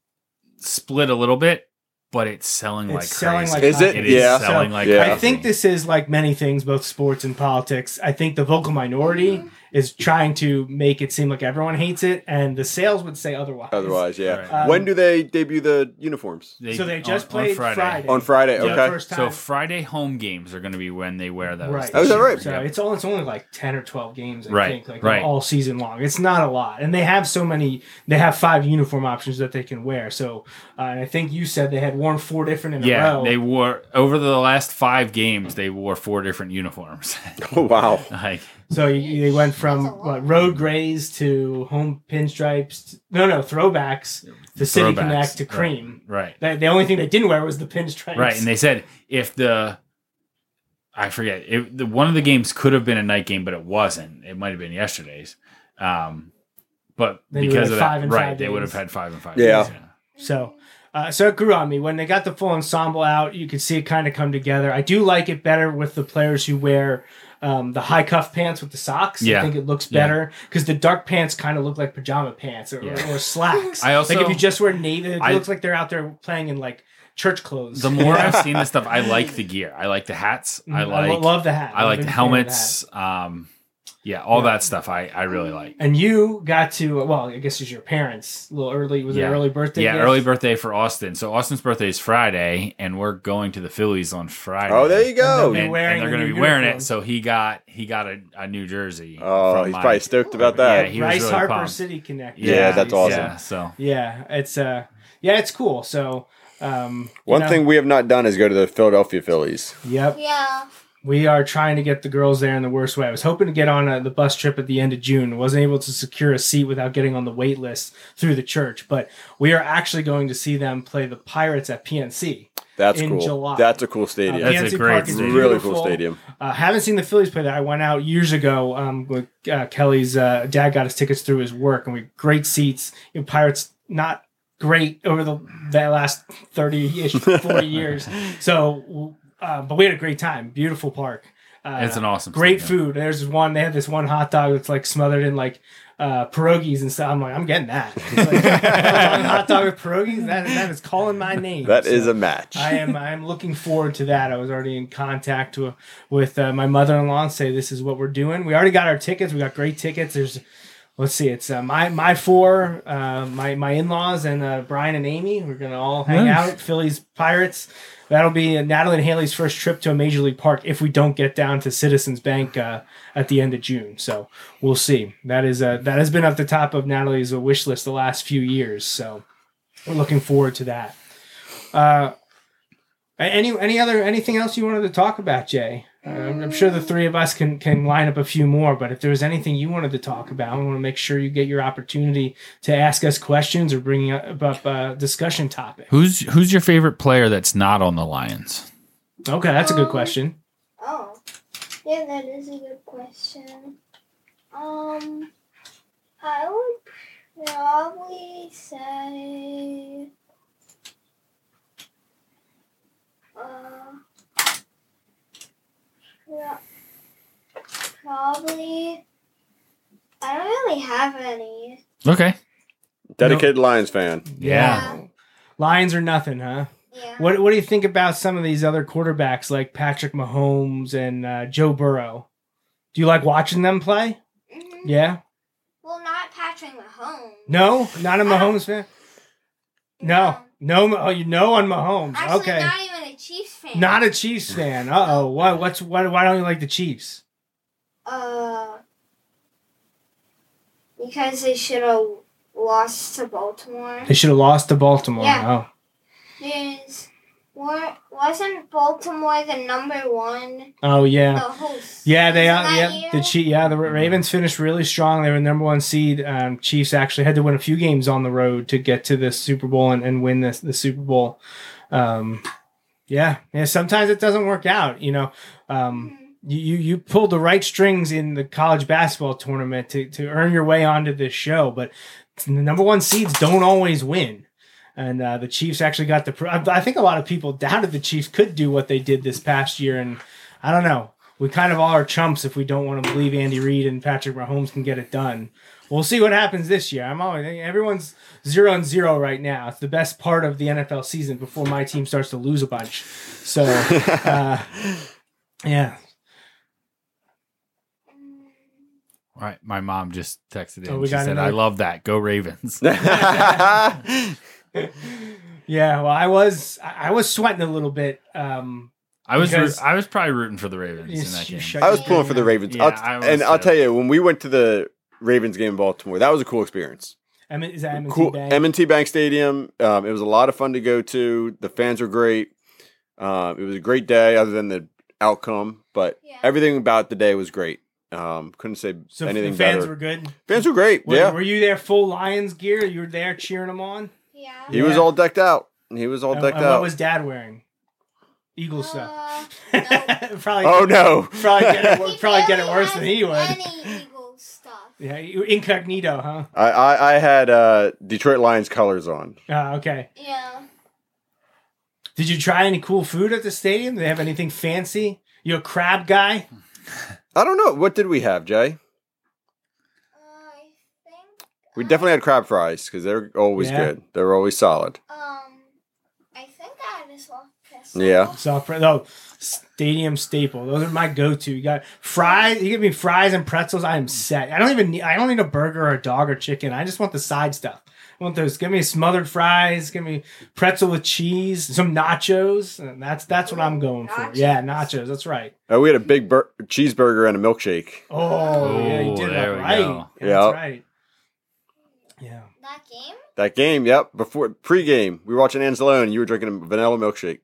split a little bit, but it's selling It's like selling crazy. like Is it? It is Yeah. selling So, like Yeah. crazy. I think this is like many things, both sports and politics. I think the vocal minority is trying to make it seem like everyone hates it, and the sales would say otherwise. Otherwise, yeah. Right. Um, when do they debut the uniforms? So they just on- on played Friday. On Friday. Yeah, Okay. first time. So Friday home games are going to be when they wear those. Right. Oh, is that right? So it's only, it's only like ten or twelve games, I Right, think, like right. all season long. It's not a lot. And they have so many, they have five uniform options that they can wear. So, uh, and I think you said they had worn four different in a Yeah, row. they wore over the last five games. They wore four different uniforms. Oh wow. like So you, they went from That's a lot. what, road grays to home pinstripes. No, no, throwbacks to City Throwbacks, Connect to right, cream. right, The, the only thing they didn't wear was the pinstripes. right. And they said if the I forget if the one of the games could have been a night game, but it wasn't. It might have been yesterday's. Um, but Then you because would of have five that, and right, five they would have days. had five and five. Yeah. days, So Uh, so it grew on me. When they got the full ensemble out, you could see it kind of come together. I do like it better with the players who wear um, the high cuff pants with the socks. Yeah. I think it looks Yeah. better because the dark pants kind of look like pajama pants or, Yeah. or, or slacks. I also- like if you just wear navy, it I- looks like they're out there playing in like church clothes. The more I've seen this stuff, I like the gear. I like the hats. I Mm, I like love the hat. I I'm like a the big fan of the helmets. Um, yeah, all that stuff I, I really like. And you got to, well, I guess it was your parents. A little early. Was it Yeah. an early birthday? Yeah, gift? early birthday for Austin. So Austin's birthday is Friday, and we're going to the Phillies on Friday. Oh, there you go. And And, and wearing they're the going to new be wearing uniform. it. So he got he got a, a New Jersey. Oh, from he's my- probably stoked about Yeah, that. he was Bryce really Harper pumped. City Connect. Yeah, that's awesome. Yeah, so Yeah, it's uh, yeah, it's cool. So, um, you One know, thing we have not done is go to the Philadelphia Phillies. Yep, Yeah. we are trying to get the girls there in the worst way. I was hoping to get on a, the bus trip at the end of June. Wasn't able to secure a seat without getting on the wait list through the church. But we are actually going to see them play the Pirates at P N C. That's In cool. July. That's a cool stadium. That's P N C a great Park is stadium. really beautiful. cool stadium. Uh, haven't seen the Phillies play that. I went out years ago um, with uh, Kelly's uh, dad got us tickets through his work, and we great seats. You know, Pirates not great over the, the last thirty-ish, forty years. So, uh, but we had a great time. Beautiful park. Uh, It's an awesome great stadium. food. There's this one. They had this one hot dog that's like smothered in like uh, pierogies and stuff. I'm like, I'm getting that. It's like, hot dog with pierogies. That that is calling my name. That So is a match. I am. I am looking forward to that. I was already in contact to, with uh, my mother-in-law and say this is what we're doing. We already got our tickets. We got great tickets. There's. Let's see. It's uh, my my four, uh, my my in-laws and uh, Brian and Amy. We're gonna all hang Nice. out at Phillies Pirates. That'll be uh, Natalie and Haley's first trip to a major league park if we don't get down to Citizens Bank uh, at the end of June. So we'll see. That is uh, that has been at the top of Natalie's uh, wish list the last few years. So we're looking forward to that. Uh, any any other anything else you wanted to talk about, Jay? Uh, I'm sure the three of us can can line up a few more, but if there was anything you wanted to talk about, we want to make sure you get your opportunity to ask us questions or bring up up a discussion topic. who's who's your favorite player that's not on the Lions? Okay, that's a good Um, question. Oh. Yeah, that is a good question. Um, I would probably say. Uh. Yeah. Probably. I don't really have any. Okay. Dedicated Lions fan. Yeah. Lions or nothing, huh? Yeah. What What do you think about some of these other quarterbacks like Patrick Mahomes and uh, Joe Burrow? Do you like watching them play? Mhm. Yeah. Well, not Patrick Mahomes. No, not a Mahomes fan. No, no. Oh, you know on Mahomes. Actually, Okay. not even a Chiefs fan. Not a Chiefs fan. Uh oh. What? What's why? Why don't you like the Chiefs? Uh, because they should have lost to Baltimore. They should have lost to Baltimore. Yeah. Oh. Because wa- wasn't Baltimore the number one Oh the yeah. whole Yeah, they are. season that Yeah, year? the Chief. Yeah, the Ravens finished really strong. They were number one seed. Um, Chiefs actually had to win a few games on the road to get to the Super Bowl and, and win this the Super Bowl. Um, yeah, yeah. Sometimes it doesn't work out. You know, um, you you you pulled the right strings in the college basketball tournament to to earn your way onto this show, but the number one seeds don't always win. And uh, the Chiefs actually got the. pr- I I think a lot of people doubted the Chiefs could do what they did this past year, and I don't know. We kind of all are chumps if we don't want to believe Andy Reid and Patrick Mahomes can get it done. We'll see what happens this year. I'm always everyone's zero and zero right now. It's the best part of the N F L season before my team starts to lose a bunch. So, uh, yeah. All right. My mom just texted in. Oh, we she got said, another- "I love that. Go Ravens." Yeah, well, I was I I was sweating a little bit. Um, I was Because- root- I was probably rooting for the Ravens you- in that you game. shut I was your pulling for the mouth. Ravens. Yeah, I'll t- I was and I'll too. tell you, when we went to the Ravens game in Baltimore, that was a cool experience. M- is that M and T Cool. Bank? M and T Bank Stadium. Um, it was a lot of fun to go to. The fans were great. Um, it was a great day, other than the outcome, but Yeah. everything about the day was great. Um, couldn't say So anything the fans better. were good. Fans were great. Were, yeah, were you there full Lions gear? You were there cheering them on. Yeah. he was Yeah. all decked out. He was all And- decked and out. what was Dad wearing? Eagle stuff. Uh, no. probably. Oh no! Probably get it, He probably get it barely worse has than he would. Any Eagles stuff. Yeah, you incognito, huh? I, I I had uh, Detroit Lions colors on. Ah, okay. Yeah. Did you try any cool food at the stadium? Do they have anything fancy? You a crab guy? I don't know. What did we have, Jay? Uh, I think. We definitely had crab fries because they're always Yeah. good. They're always solid. Um, I think I had a soft pretzel. Yeah. Soft pre- oh, stadium staple. Those are my go-to. You got fries. You give me fries and pretzels. I am set. I don't even need. I don't need a burger or a dog or chicken. I just want the side stuff. I want those. Give me smothered fries. Give me pretzel with cheese. Some nachos. And that's that's what I'm going for. Yeah, nachos. That's right. Uh, we had a big bur- cheeseburger and a milkshake. Oh, yeah, you did there it we right. go. Yeah, Yep. that's right. Yeah. That game? That game, yep. Before pre-game, we were watching Anzalone. You were drinking a vanilla milkshake.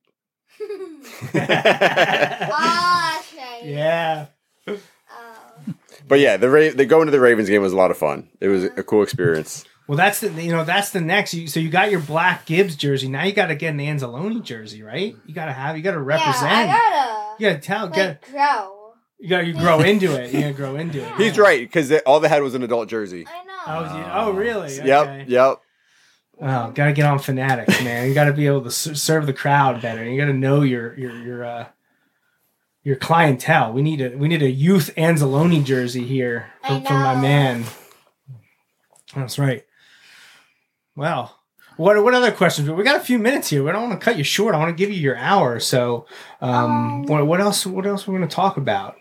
Ah, okay. Yeah. Oh. But yeah, the Ra- the going to the Ravens game was a lot of fun. It was a cool experience. Well, that's the you know that's the next. You, so you got your black Gibbs jersey. Now you got to get an Anzalone jersey, right? You got to have. You got to represent. Yeah, I you got to tell. gotta Get, like grow. you got to grow into it. You got to grow into it. He's right because all they had was an adult jersey. I know. Oh, you- oh, really? Okay. Yep, yep. Oh, got to get on Fanatics, man. You got to be able to s- serve the crowd better. You got to know your your your uh, your clientele. We need a we need a youth Anzalone jersey here I for, for my know. man. That's right. Well, what what other questions? We got a few minutes here. We don't want to cut you short. I want to give you your hour. So, um, Um, what what else? What else we're going to talk about?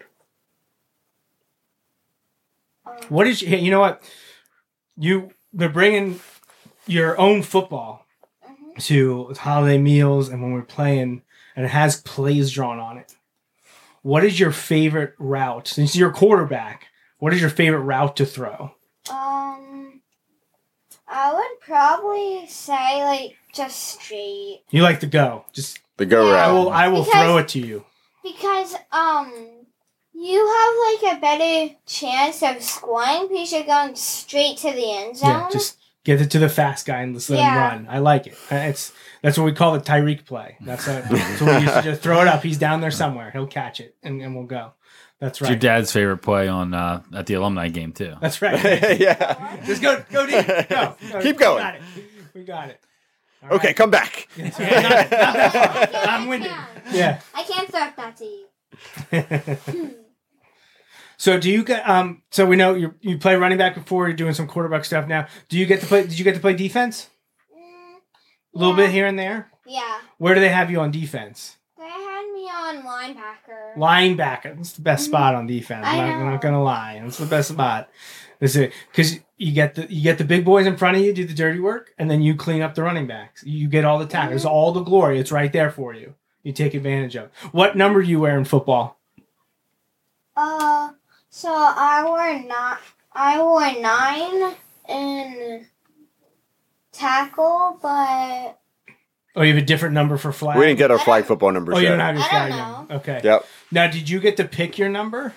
Um, What did you? hey, You know what? You they're bringing your own football Mhm. to holiday meals and when we're playing, and it has plays drawn on it. What is your favorite route? Since you're a quarterback, what is your favorite route to throw? Um, I would probably say like just straight You like to go. Just The go Yeah. I route. will I will Because- throw it to you. because um you have like a better chance of scoring because you're going straight to the end zone. Yeah, just get it to the fast guy and just let Yeah. him run. I like it. Uh, It's that's what we call the Tyreek play. That's, a, that's what we used to just throw it up. He's down there somewhere. He'll catch it and, and we'll go. That's It's your right. dad's favorite play on uh, at the alumni game too. That's right. yeah. Just go go deep. Go. Go. Keep We going. got it. We got it. All Okay, right. come back. Yeah, not- not that far. I can't, I'm I winded. can't. Yeah. I can't throw that to you. So do you get um so we know you you play running back before, you're doing some quarterback stuff now. Do you get to play did you get to play defense? Mm, A little yeah. bit here and there? Yeah. Where do they have you on defense? They had me on linebacker. Linebacker. That's the best spot on defense. I'm I not, I'm know. not gonna lie. It's the best spot. Is it because you get the you get the big boys in front of you, do the dirty work, and then you clean up the running backs. You get all the tackles, Mhm. all the glory. It's right there for you. You take advantage of. What number do you wear in football? Uh, so I wore not. I wore nine in tackle, but Oh, you have a different number for flag. We didn't get our I flag don't- football numbers Oh, you yet. don't have your I flag. don't number. Okay. Yep. Now, did you get to pick your number,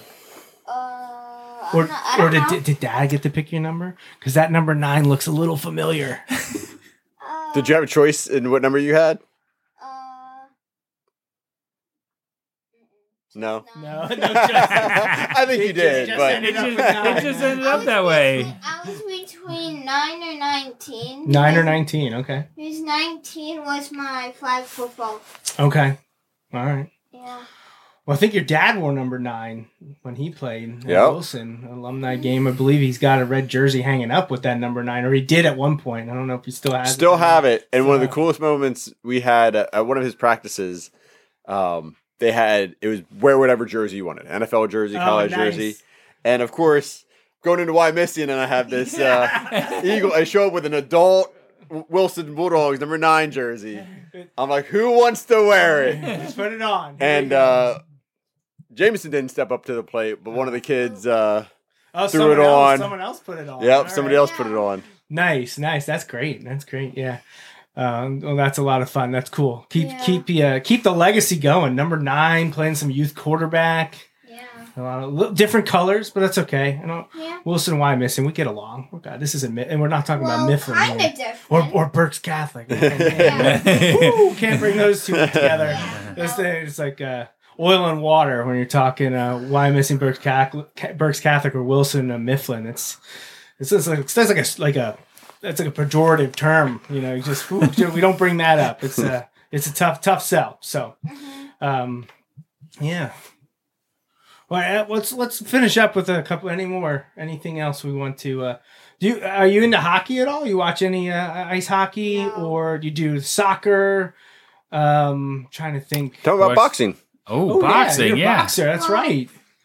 uh, or I'm not, I or don't did, know. did did Dad get to pick your number? Because that number nine looks a little familiar. uh, Did you have a choice in what number you had? Uh, No. No, no. I think you did, just but ended It up just, with nine. it just ended I up was that way. between- I was between nine or nineteen. Nine or because- nineteen. Okay. Because nineteen was my flag football. Okay. All right. Yeah. Well, I think your dad wore number nine when he played at Yep. Wilson alumni game. I believe he's got a red jersey hanging up with that number nine, or he did at one point. I don't know if he still has. still it. have it. And one of the Yeah. coolest moments we had at at one of his practices, um, they had it was wear whatever jersey you wanted, N F L jersey, Oh, college nice. jersey, and of course going into Y Missy, and then I have this uh, Eagle. I show up with an adult Wilson Bulldogs number nine jersey. I'm like, who wants to wear it? Just put it on. Here And we go. uh, Jameson didn't step up to the plate, but one of the kids, uh, oh, threw someone it else, on. Someone else put it on. yep, All somebody right. else put it on. Nice, nice. That's great. That's great. Yeah. Um, well, that's a lot of fun. That's cool. Keep Yeah. keep the uh, keep the legacy going. Number nine, playing some youth quarterback. Yeah. A lot of li- different colors, but that's okay. I don't. Yeah. Wilson, why missing? We get along. Oh God, this is a mi- and we're not talking Well, about Mifflin kind here. of different. or or Burke's Catholic. Yeah. Ooh, can't bring those two together. This thing is like uh, oil and water when you're talking. Uh, why missing Burke's Catholic, Burke's Catholic or Wilson uh, Mifflin? It's it's just like it's like a like a that's like a pejorative term. You know, you just ooh, we don't bring that up. It's uh, it's a tough, tough sell. So, um, yeah. Well, uh, let's let's finish up with a couple. Any more? Anything else we want to? Uh, do you, are you into hockey at all? You watch any uh, ice hockey, No. or do you do soccer? Um, trying to think. Talk about Watch- boxing. Oh, Oh, boxing, you're a yeah. boxer. That's Well, right.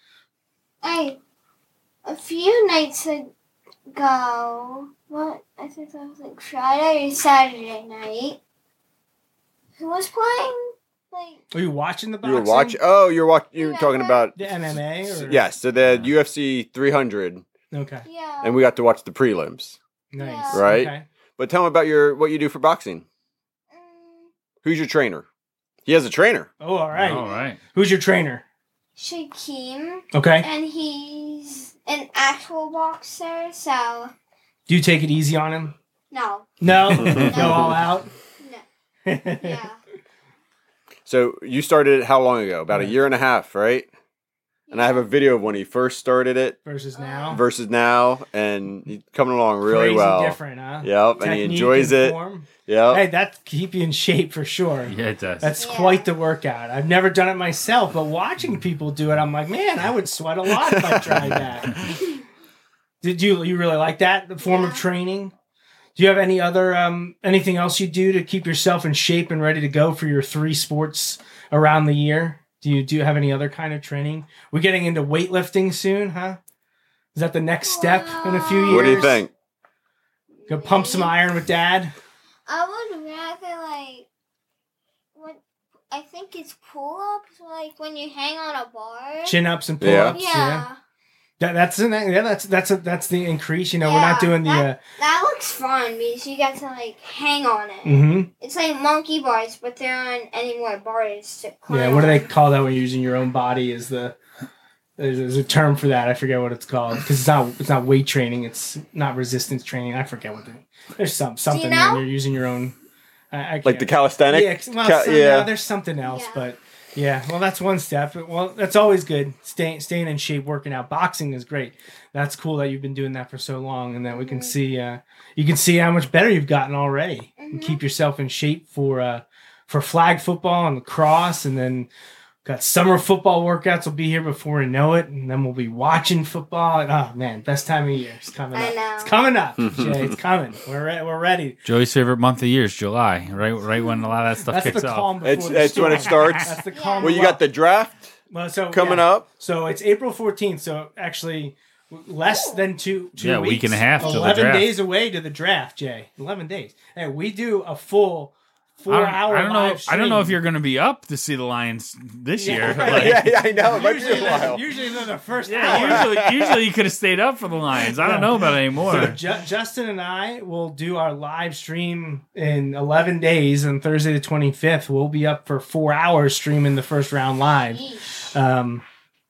I a few nights ago, what I think that was like Friday or Saturday night. Who was playing? Like Are you watching the You boxing? were watching. Oh, you're watching. You were Yeah, talking but- about. the M M A? Or? Yes, so the U F C three hundred, Okay. yeah. and we got to watch the prelims. Nice. Yeah. Right. Okay. But tell me about your what you do for boxing. Mm, Who's your trainer? He has a trainer. Oh, all right. All right. Who's your trainer? Shaquem, Okay. and he's an actual boxer, so Do you take it easy on him? no, No. Go all out. no, yeah. So you started it how long ago? About a Yeah. year and a half, right? And I have a video of when he first started it Versus now. versus now, and he's coming along really Crazy well. different, huh? Yep, and he Technique enjoys and it. form. Yep. Hey, that keep you in shape for sure. Yeah, it does. That's Yeah. quite the workout. I've never done it myself, but watching people do it, I'm like, man, I would sweat a lot if I tried that. Did you you really like that the form of Yeah. training? Do you have any other um anything else you do to keep yourself in shape and ready to go for your three sports around the year? Do you do you have any other kind of training? We're getting into weightlifting soon, huh? Is that the next step in a few years? What do you think? Go pump some iron with dad. I would rather like what I think it's pull ups, like when you hang on a bar. Chin ups and pull Yeah. ups. Yeah. yeah, That, that's an, yeah, that's that's a, that's the increase. You know, we're not Yeah, doing the. Uh, that looks fun because you get to like hang on it. mhm. It's like monkey bars, but there aren't any more bars to climb. Yeah, what do they on. call that when you're using your own body? Is the there's, there's a term for that? I forget what it's called because it's not it's not weight training. It's not resistance training. I forget what the, there's some something know? when you're using your own. I, I Like the can't- calisthenic? Yeah, ex- well, Ca- some- yeah. no, there's something else, Yeah. but yeah, well, that's one step. Well, that's always good. Staying staying in shape, working out. Boxing is great. That's cool that you've been doing that for so long, and that we can see uh, you can see how much better you've gotten already, and keep yourself in shape for uh, for flag football and lacrosse, and then got summer football workouts will be here before we know it, and then we'll be watching football. And, oh man, best time of year. It's coming I up. know. It's coming up, Jay. It's coming. We're re- we're ready. Joey's favorite month of year is July, right? Right when a lot of that stuff That's kicks the off. calm before It's the it's when it storm. starts. That's the Yeah. calm. Well, you got the draft Well, so coming yeah. up. So it's April fourteenth. So actually, less than two two Yeah, a weeks. week and a half till the Eleven draft. days away to the draft, Jay. Eleven days. Hey, we do a full I four don't, hour I don't know. live I don't know if stream. you're going to be up to see the Lions this Yeah, year. right. Like, yeah, yeah, I know. It might be Usually, a they're- while. usually they're the first hour. yeah, usually, usually you could have stayed up for the Lions. I don't know about it anymore. So Ju- Justin and I will do our live stream in eleven days on Thursday the twenty-fifth. We'll be up for four hours streaming the first round live. Yeesh. Um,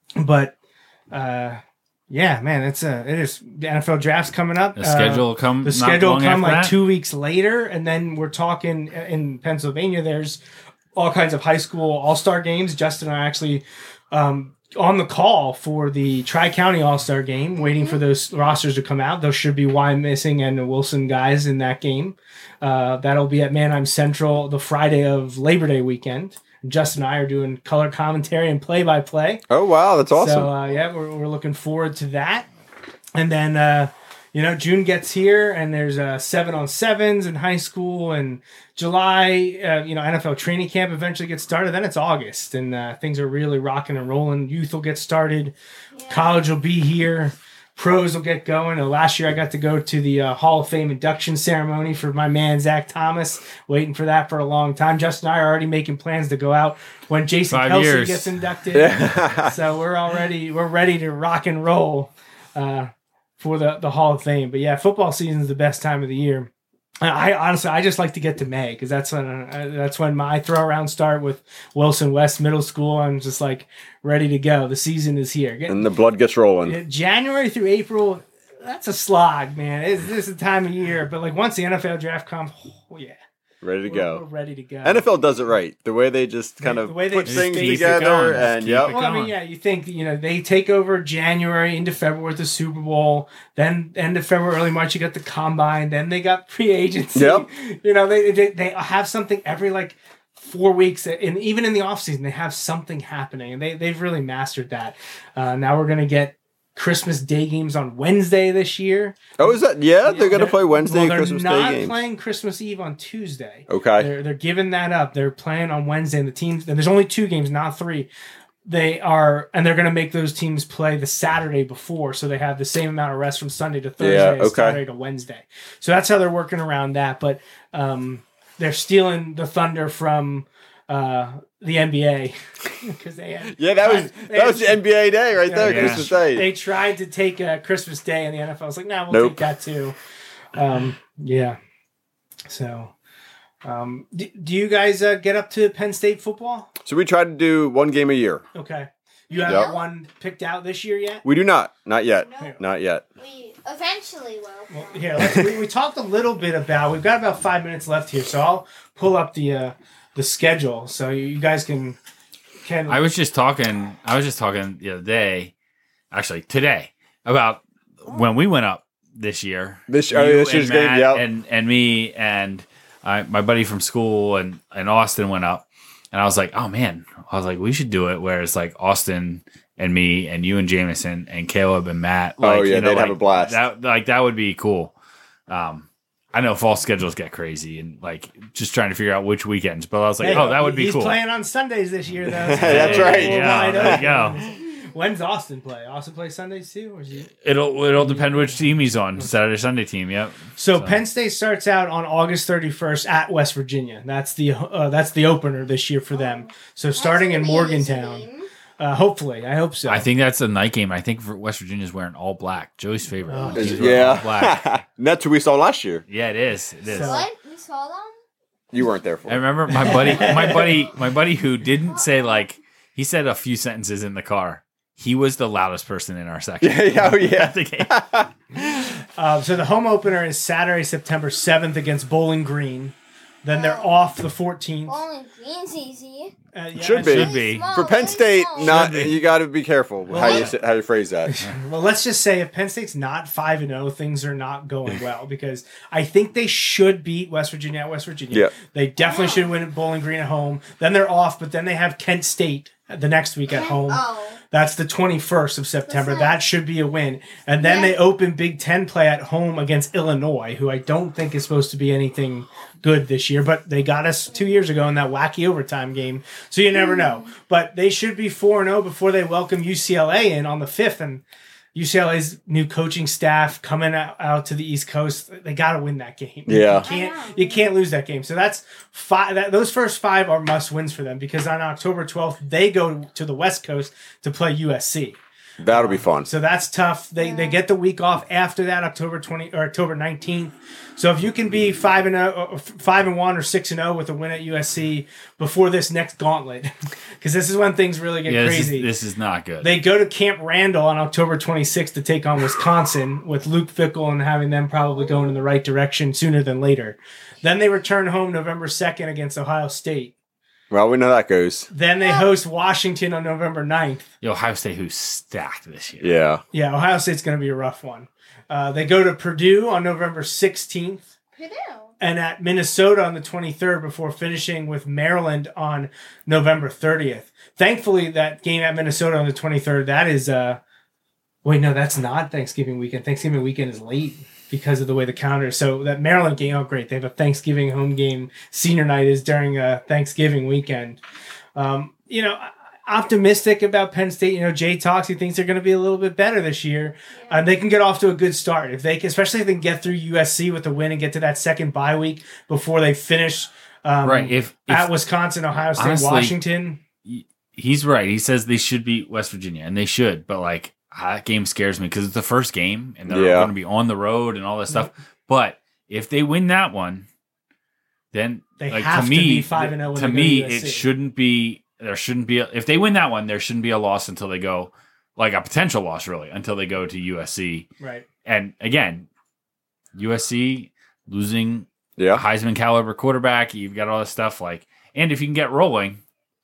but uh, yeah, man, it's a it is the N F L draft's coming up. The Uh, schedule will come. the not schedule will long come after like that. two weeks later, and then we're talking in Pennsylvania. There's all kinds of high school all star games. Justin and I actually um, on the call for the Tri County All Star game, waiting for those rosters to come out. Those should be Wyomissing and the Wilson guys in that game. Uh, that'll be at Manheim Central the Friday of Labor Day weekend. Justin and I are doing color commentary and play by play. Oh wow, that's awesome. So uh, yeah, we're we're looking forward to that. And then uh, you know, June gets here, and there's uh, seven on sevens in high school, and July, uh, you know, N F L training camp eventually gets started. Then it's August, and uh, things are really rocking and rolling. Youth will get started, college will be here. Pros will get going. Uh, last year, I got to go to the uh, Hall of Fame induction ceremony for my man Zach Thomas. Waiting for that for a long time. Justin and I are already making plans to go out when Jason Five Kelsey years. gets inducted. So we're already we're ready to rock and roll uh, for the the Hall of Fame. But yeah, football season is the best time of the year. I I honestly, I just like to get to May because that's when uh, that's when my throw around start with Wilson West Middle School. I'm just like ready to go. The season is here. Get- and the blood gets rolling. yeah, January through April, that's a slog, man. It's, this is the time of year. But like once the N F L draft comes, oh yeah, Ready to we're, we're go. ready to go. N F L does it right. The way they just kind The of way they put just things keep it together, going. Just and keep yep. it Well, I mean, going. yeah, you think, you know, they take over January into February with the Super Bowl, then end of February, early March, you got the combine, then they got free agency. Yep. You know, they, they they have something every like four weeks, and even in the offseason, they have something happening, and they, they've really mastered that. Uh, now we're going to get Christmas Day games on Wednesday this year. Oh, is that? Yeah, they're going to play Wednesday well, and Christmas Day They're not games. playing Christmas Eve on Tuesday. Okay. They're, they're giving that up. They're playing on Wednesday, and the teams, and there's only two games, not three. They are, and they're going to make those teams play the Saturday before, so they have the same amount of rest from Sunday to Thursday Yeah, as okay. Saturday to Wednesday. So that's how they're working around that. But um, they're stealing the thunder from uh, the N B A because they had, Yeah, that was they that was had- the N B A day right there, yeah. Christmas Day. They tried to take uh, Christmas Day, and the N F L was like, "No, nah, we'll Nope. take that too." Um, yeah. So, um, do, do you guys uh, get up to Penn State football? So we try to do one game a year. Okay. You have Yep. one picked out this year yet? We do not, not yet, No. not yet. We eventually will. Well, here, let's, we, we talked a little bit about. We've got about five minutes left here, so I'll pull up the uh, the schedule so you guys can can. I was just talking. I was just talking the other day, actually today, about when we went up this year. This- oh, You this year's and game, Matt yep. and and me and I, my buddy from school and and Austin went up, and I was like, oh man, I was like, we should do it where it's like Austin and me and you and Jameson and Caleb and Matt. Like, Oh, yeah, you know, they'd have like, a blast. That like that would be cool. Um, I know fall schedules get crazy and like just trying to figure out which weekends, but I was like, Hey, oh, that would be he's cool. playing on Sundays this year, though. so That's right. we're Yeah, wide there you open. When's Austin play? Austin play Sundays too, or is he? It'll it'll depend which team he's on. Saturday Sunday team. Yep. So, So- Penn State starts out on August thirty-first at West Virginia. That's the uh, that's the opener this year for them. So starting in That's gonna be a easy Morgantown, game. uh, hopefully, I hope so. I think that's a night game. I think for West Virginia's wearing all black. Joey's favorite. Oh. He's wearing all Yeah, black. that's who we saw last year. Yeah, it is. It is. So- What? We saw them? You weren't there for. I it. remember my buddy, my buddy, my buddy who didn't say like he said a few sentences in the car. He was the loudest person in our section. Yeah, yeah, oh, yeah. At the game. Uh, so the home opener is Saturday, September seventh against Bowling Green. Then they're off the fourteenth. Bowling Green's easy. Uh, yeah, Should be. Should be. Small, For Penn very State, small. not Should be. you got to be careful how you say- how you phrase that. Well, let's just say if Penn State's not five and zero, things are not going well because I think they should beat West Virginia at West Virginia. Yeah. They definitely should win at Bowling Green at home. Then they're off, but then they have Kent State the next week at home. Oh. That's the twenty-first of September. Listen. That should be a win. And then Yeah. they open Big Ten play at home against Illinois, who I don't think is supposed to be anything good this year, but they got us two years ago in that wacky overtime game. So you never know. But they should be four and oh before they welcome U C L A in on the fifth. And U C L A's new coaching staff coming out, out to the East Coast, they got to win that game. Yeah. You can't, you can't lose that game. So that's five. That, those first five are must wins for them because on October twelfth, they go to the West Coast to play U S C. That'll be fun. So that's tough. They they get the week off after that, October twentieth or October nineteenth. So if you can be five and oh, five and one or six and zero with a win at U S C before this next gauntlet, because this is when things really get Yeah, this is, crazy. this is not good. They go to Camp Randall on October twenty-sixth to take on Wisconsin with Luke Fickell and having them probably going in the right direction sooner than later. Then they return home November second against Ohio State. Well, we know that goes. Then they host Washington on November ninth. Yo, Ohio State, who's stacked this year. Yeah. Yeah, Ohio State's going to be a rough one. Uh, they go to Purdue on November sixteenth Purdue. and at Minnesota on the twenty-third before finishing with Maryland on November thirtieth. Thankfully, that game at Minnesota on the twenty-third, that is... Uh, wait, no, that's not Thanksgiving weekend. Thanksgiving weekend is late because of the way the calendar is. So that Maryland game, oh, great. They have a Thanksgiving home game. Senior night is during a Thanksgiving weekend. Um, you know... optimistic about Penn State. You know, Jay talks. He thinks they're going to be a little bit better this year. Uh, they can get off to a good start if they can, especially if they can get through U S C with the win and get to that second bye week before they finish um, Right. If, at if Wisconsin, Ohio State, honestly, Washington. he's right. He says they should beat West Virginia, and they should. But like that game scares me because it's the first game, and they're Yeah. going to be on the road and all this stuff. But if they win that one, then They like, have to to me, be five and oh when to they go me, to U S C. it shouldn't be. There shouldn't be. A, if they win that one, there shouldn't be a loss until they go, like a potential loss, really, until they go to U S C. Right. And again, U S C losing Yeah. Heisman caliber quarterback. You've got all this stuff like, and if you can get rolling,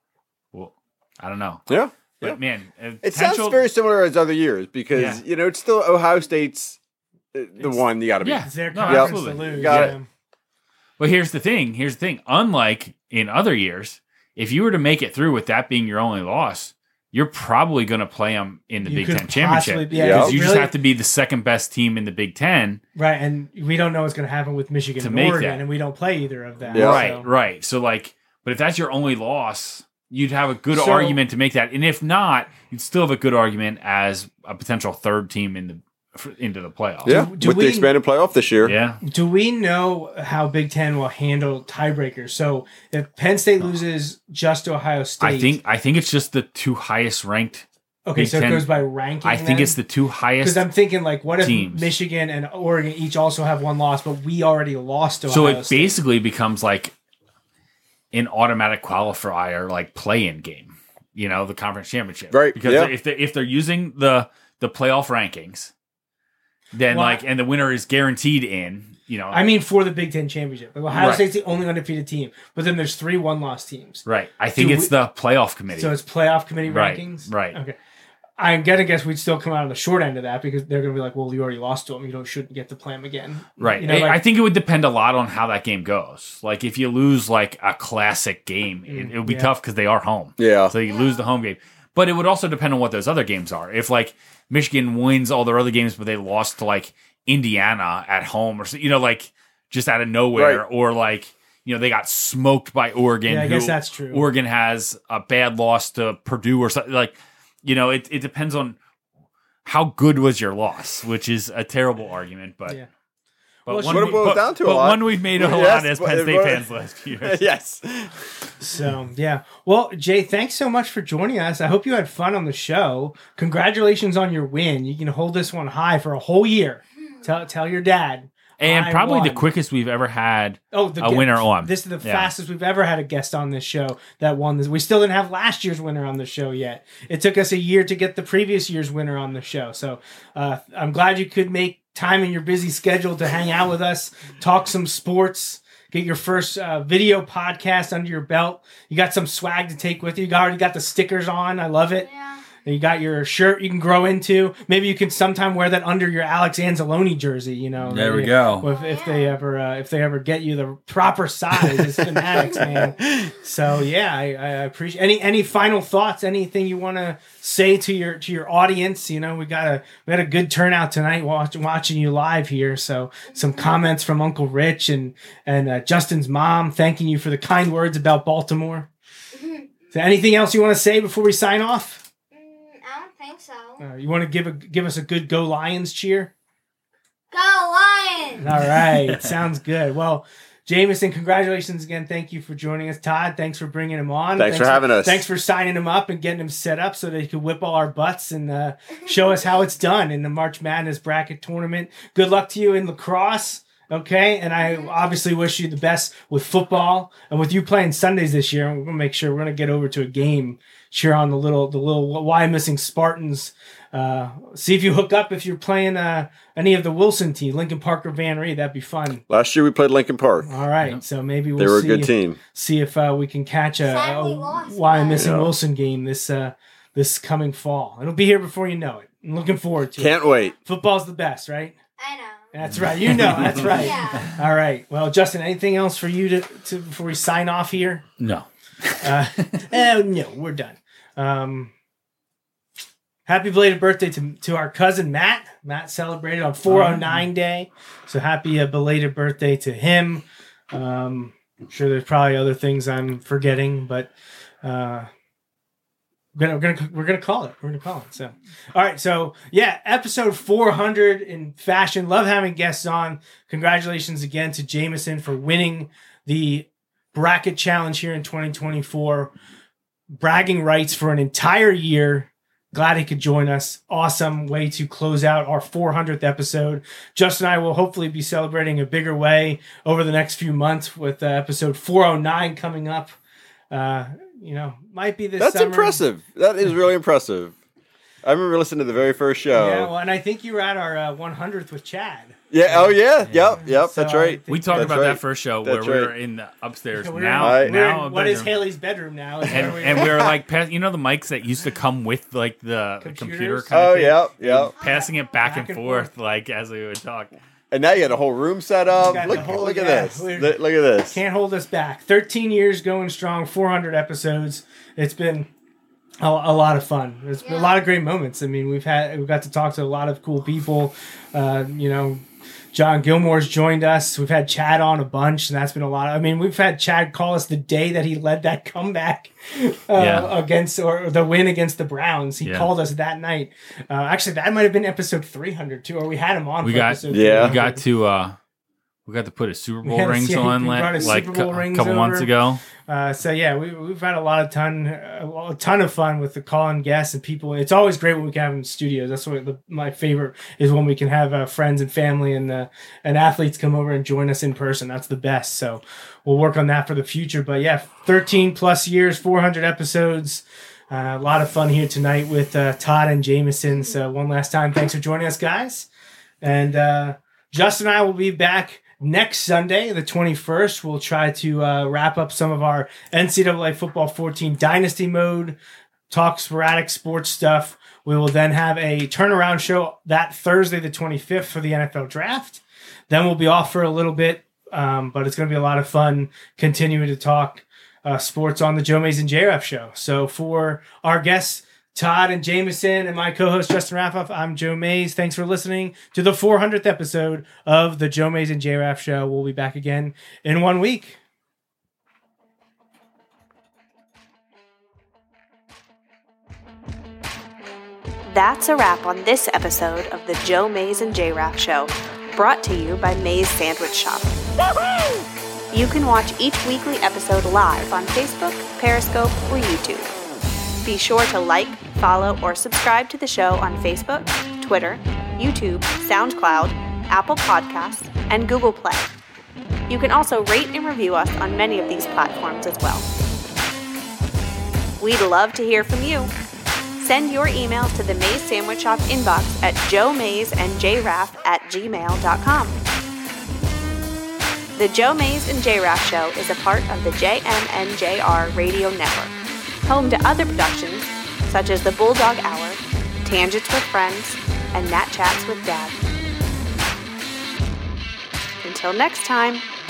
well, I don't know. Yeah. But Yeah. man, uh, It sounds potential- very similar as other years because, Yeah. you know, it's still Ohio State's uh, the It's- one you got to be. Yeah. It's their No, conference to absolutely. lose. Got yeah. it. But here's the thing. Here's the thing. Unlike in other years, if you were to make it through with that being your only loss, you're probably going to play them in the You Big could Ten championship. possibly- yeah, Because it's you just really- have to be the second best team in the Big Ten. Right, and we don't know what's going to happen with Michigan To and make Oregon, that. and we don't play either of them. Yeah. Right, so- right. So, like, but if that's your only loss, you'd have a good So- argument to make that. And if not, you'd still have a good argument as a potential third team in the into the playoffs. Yeah, do with we- the expanded playoff this year. Yeah. Do we know how Big Ten will handle tiebreakers? So if Penn State loses just to Ohio State, I think I think it's just the two highest ranked. okay, Big so Ten- it goes by ranking. I think it's the two highest. because I'm thinking like, what if teams. Michigan and Oregon each also have one loss, but we already lost to So Ohio it State? basically becomes like an automatic qualifier, like play-in game. You know, the conference championship, Right, Because yeah. if they if they're using the the playoff rankings, then Well, like and the winner is guaranteed in. You know, I mean, for the Big Ten championship, like Ohio Right. State's the only undefeated team, but then there's three one-loss teams. right? I think Do it's we- the playoff committee. So it's playoff committee Right, rankings, right. Okay, I'm gonna guess we'd still come out on the short end of that because they're gonna be like, well, you already lost to them, you don't shouldn't get to play them again, Right. You know, I- like, I think it would depend a lot on how that game goes. Like if you lose like a classic game, it, it would be yeah. tough because they are home. Yeah. So you lose the home game. But it would also depend on what those other games are. If like Michigan wins all their other games, but they lost to like Indiana at home or so, you know, like just out of nowhere, Right. or like, you know, they got smoked by Oregon. Yeah, I guess who- that's true. Oregon has a bad loss to Purdue or something. Like, you know, it, it depends on how good was your loss, which is a terrible argument, but Yeah. but Well, one, what it we- boils but- down to a but lot. one we've made a Yes, lot as but Penn it State boils- fans last year. yes. So yeah, well, Jay, thanks so much for joining us. I hope you had fun on the show. Congratulations on your win. You can hold this one high for a whole year. Tell tell your dad. And I probably the won. quickest we've ever had Oh, the a gu- winner on. This is the Yeah. fastest we've ever had a guest on this show that won this. We still didn't have last year's winner on the show yet. It took us a year to get the previous year's winner on the show. So uh, I'm glad you could make time in your busy schedule to hang out with us, talk some sports, get your first uh, video podcast under your belt. You got some swag to take with you. You already got the stickers on. I love it. Yeah. And you got your shirt you can grow into. Maybe you can sometime wear that under your Alex Anzalone jersey. You know, There we Maybe- go. If, if they ever uh, if they ever get you the proper size, it's fanatics, man. So yeah, I, I appreciate any any final thoughts. Anything you want to say to your to your audience? You know, we got a we had a good turnout tonight watching watching you live here. So some comments from Uncle Rich and and uh, Justin's mom thanking you for the kind words about Baltimore. So anything else you want to say before we sign off? Mm, I don't think so. Uh, you want to give a give us a good Go Lions cheer? Go Lions! All right, sounds good. Well, Jameson, congratulations again. Thank you for joining us. Todd, thanks for bringing him on. Thanks for having us. Thanks for signing him up and getting him set up so that he could whip all our butts and uh, show us how it's done in the March Madness bracket tournament. Good luck to you in lacrosse. Okay, and I obviously wish you the best with football and with you playing Sundays this year. We're gonna make sure we're gonna get over to a game, cheer on the little the little Why Missing Spartans. Uh, see if you hook up if you're playing uh, any of the Wilson team, Lincoln Park or Van Reed. That'd be fun. Last year we played Lincoln Park. All right, so maybe we'll They were a see, good team. see if uh, we can catch a, Sadly a lost, Why but- Missing Yeah. Wilson game this uh, this coming fall. It'll be here before you know it. I'm looking forward to it. Can't wait. Football's the best, right? I know. That's right. You know, that's right. Yeah. All right. Well, Justin, anything else for you to, to before we sign off here? No. Uh, eh, no, we're done. Um, happy belated birthday to, to our cousin Matt. Matt celebrated on four oh nine Day. So happy uh, belated birthday to him. Um, I'm sure there's probably other things I'm forgetting, but uh, we're gonna, we're gonna we're gonna call it. We're gonna call it. So, all right. So yeah, episode four hundred in fashion. Love having guests on. Congratulations again to Jameson for winning the bracket challenge here in twenty twenty-four. Bragging rights for an entire year. Glad he could join us. Awesome way to close out our four hundredth episode. Justin and I will hopefully be celebrating a bigger way over the next few months with uh, episode four oh nine coming up. Uh, you know, might be this That's summer. impressive. That is really impressive. I remember listening to the very first show. Yeah, well, and I think you were at our uh, one hundredth with Chad. Yeah, oh yeah. Yep. Yep. So that's I right. think- We talked That's about right. that first show That's where we right. were in the upstairs. We're now, in- we're now in- a what is bedroom. Haley's bedroom now? Is And, where and we were like, pass, you know, the mics that used to come with like the computer Computers? kind of Oh thing? yeah. Yep. Passing it back, Back and, and forth, like as we would talk. And now you got a whole room set up. Got Look, the whole- look at yeah, this. we're- Look look at this. Can't hold us back. thirteen years going strong, four hundred episodes. It's been a, a lot of fun. There's been a Yeah. lot of great moments. I mean, we've had we got to talk to a lot of cool people. Uh, you know, John Gilmore's joined us. We've had Chad on a bunch, and that's been a lot. I mean, we've had Chad call us the day that he led that comeback uh, Yeah. against or the win against the Browns. He Yeah. called us that night. Uh, actually, that might have been episode three hundred too, or we had him on. We for got- episode Yeah. We got to uh, we got to put a Super Bowl had a- rings yeah, on we la- brought his like Super Bowl a rings couple months over. ago. Uh, so yeah, we, we've had a lot of ton, a ton of fun with the call-in guests and people. It's always great when we can have them in studios. That's what the, my favorite is, when we can have uh, friends and family and uh, and athletes come over and join us in person. That's the best. So we'll work on that for the future. But yeah, thirteen plus years, four hundred episodes. Uh, a lot of fun here tonight with uh, Todd and Jameson. So one last time, thanks for joining us, guys. And uh, Justin and I will be back next Sunday, the twenty-first. We'll try to uh, wrap up some of our N C double A Football fourteen Dynasty mode, talk sporadic sports stuff. We will then have a turnaround show that Thursday, the twenty-fifth, for the N F L Draft. Then we'll be off for a little bit, um, but it's going to be a lot of fun continuing to talk uh, sports on the Joe Mays and J-Raf show. So for our guests, Todd and Jameson, and my co-host Justin Raffoff, I'm Joe Mays. Thanks for listening to the four hundredth episode of the Joe Mays and J-Raf show. We'll be back again in one week. That's a wrap on this episode of the Joe Mays and J-Raf show, brought to you by Mays Sandwich Shop. You can watch each weekly episode live on Facebook, Periscope, or YouTube. Be sure to like, follow, or subscribe to the show on Facebook, Twitter, YouTube, SoundCloud, Apple Podcasts, and Google Play. You can also rate and review us on many of these platforms as well. We'd love to hear from you. Send your emails to the Mays Sandwich Shop inbox at joe mays and j raff at gmail dot com. The Joe Mays and J-Raf show is a part of the J M N J R radio network, home to other productions such as the Bulldog Hour, Tangents with Friends, and Nat Chats with Dad. Until next time.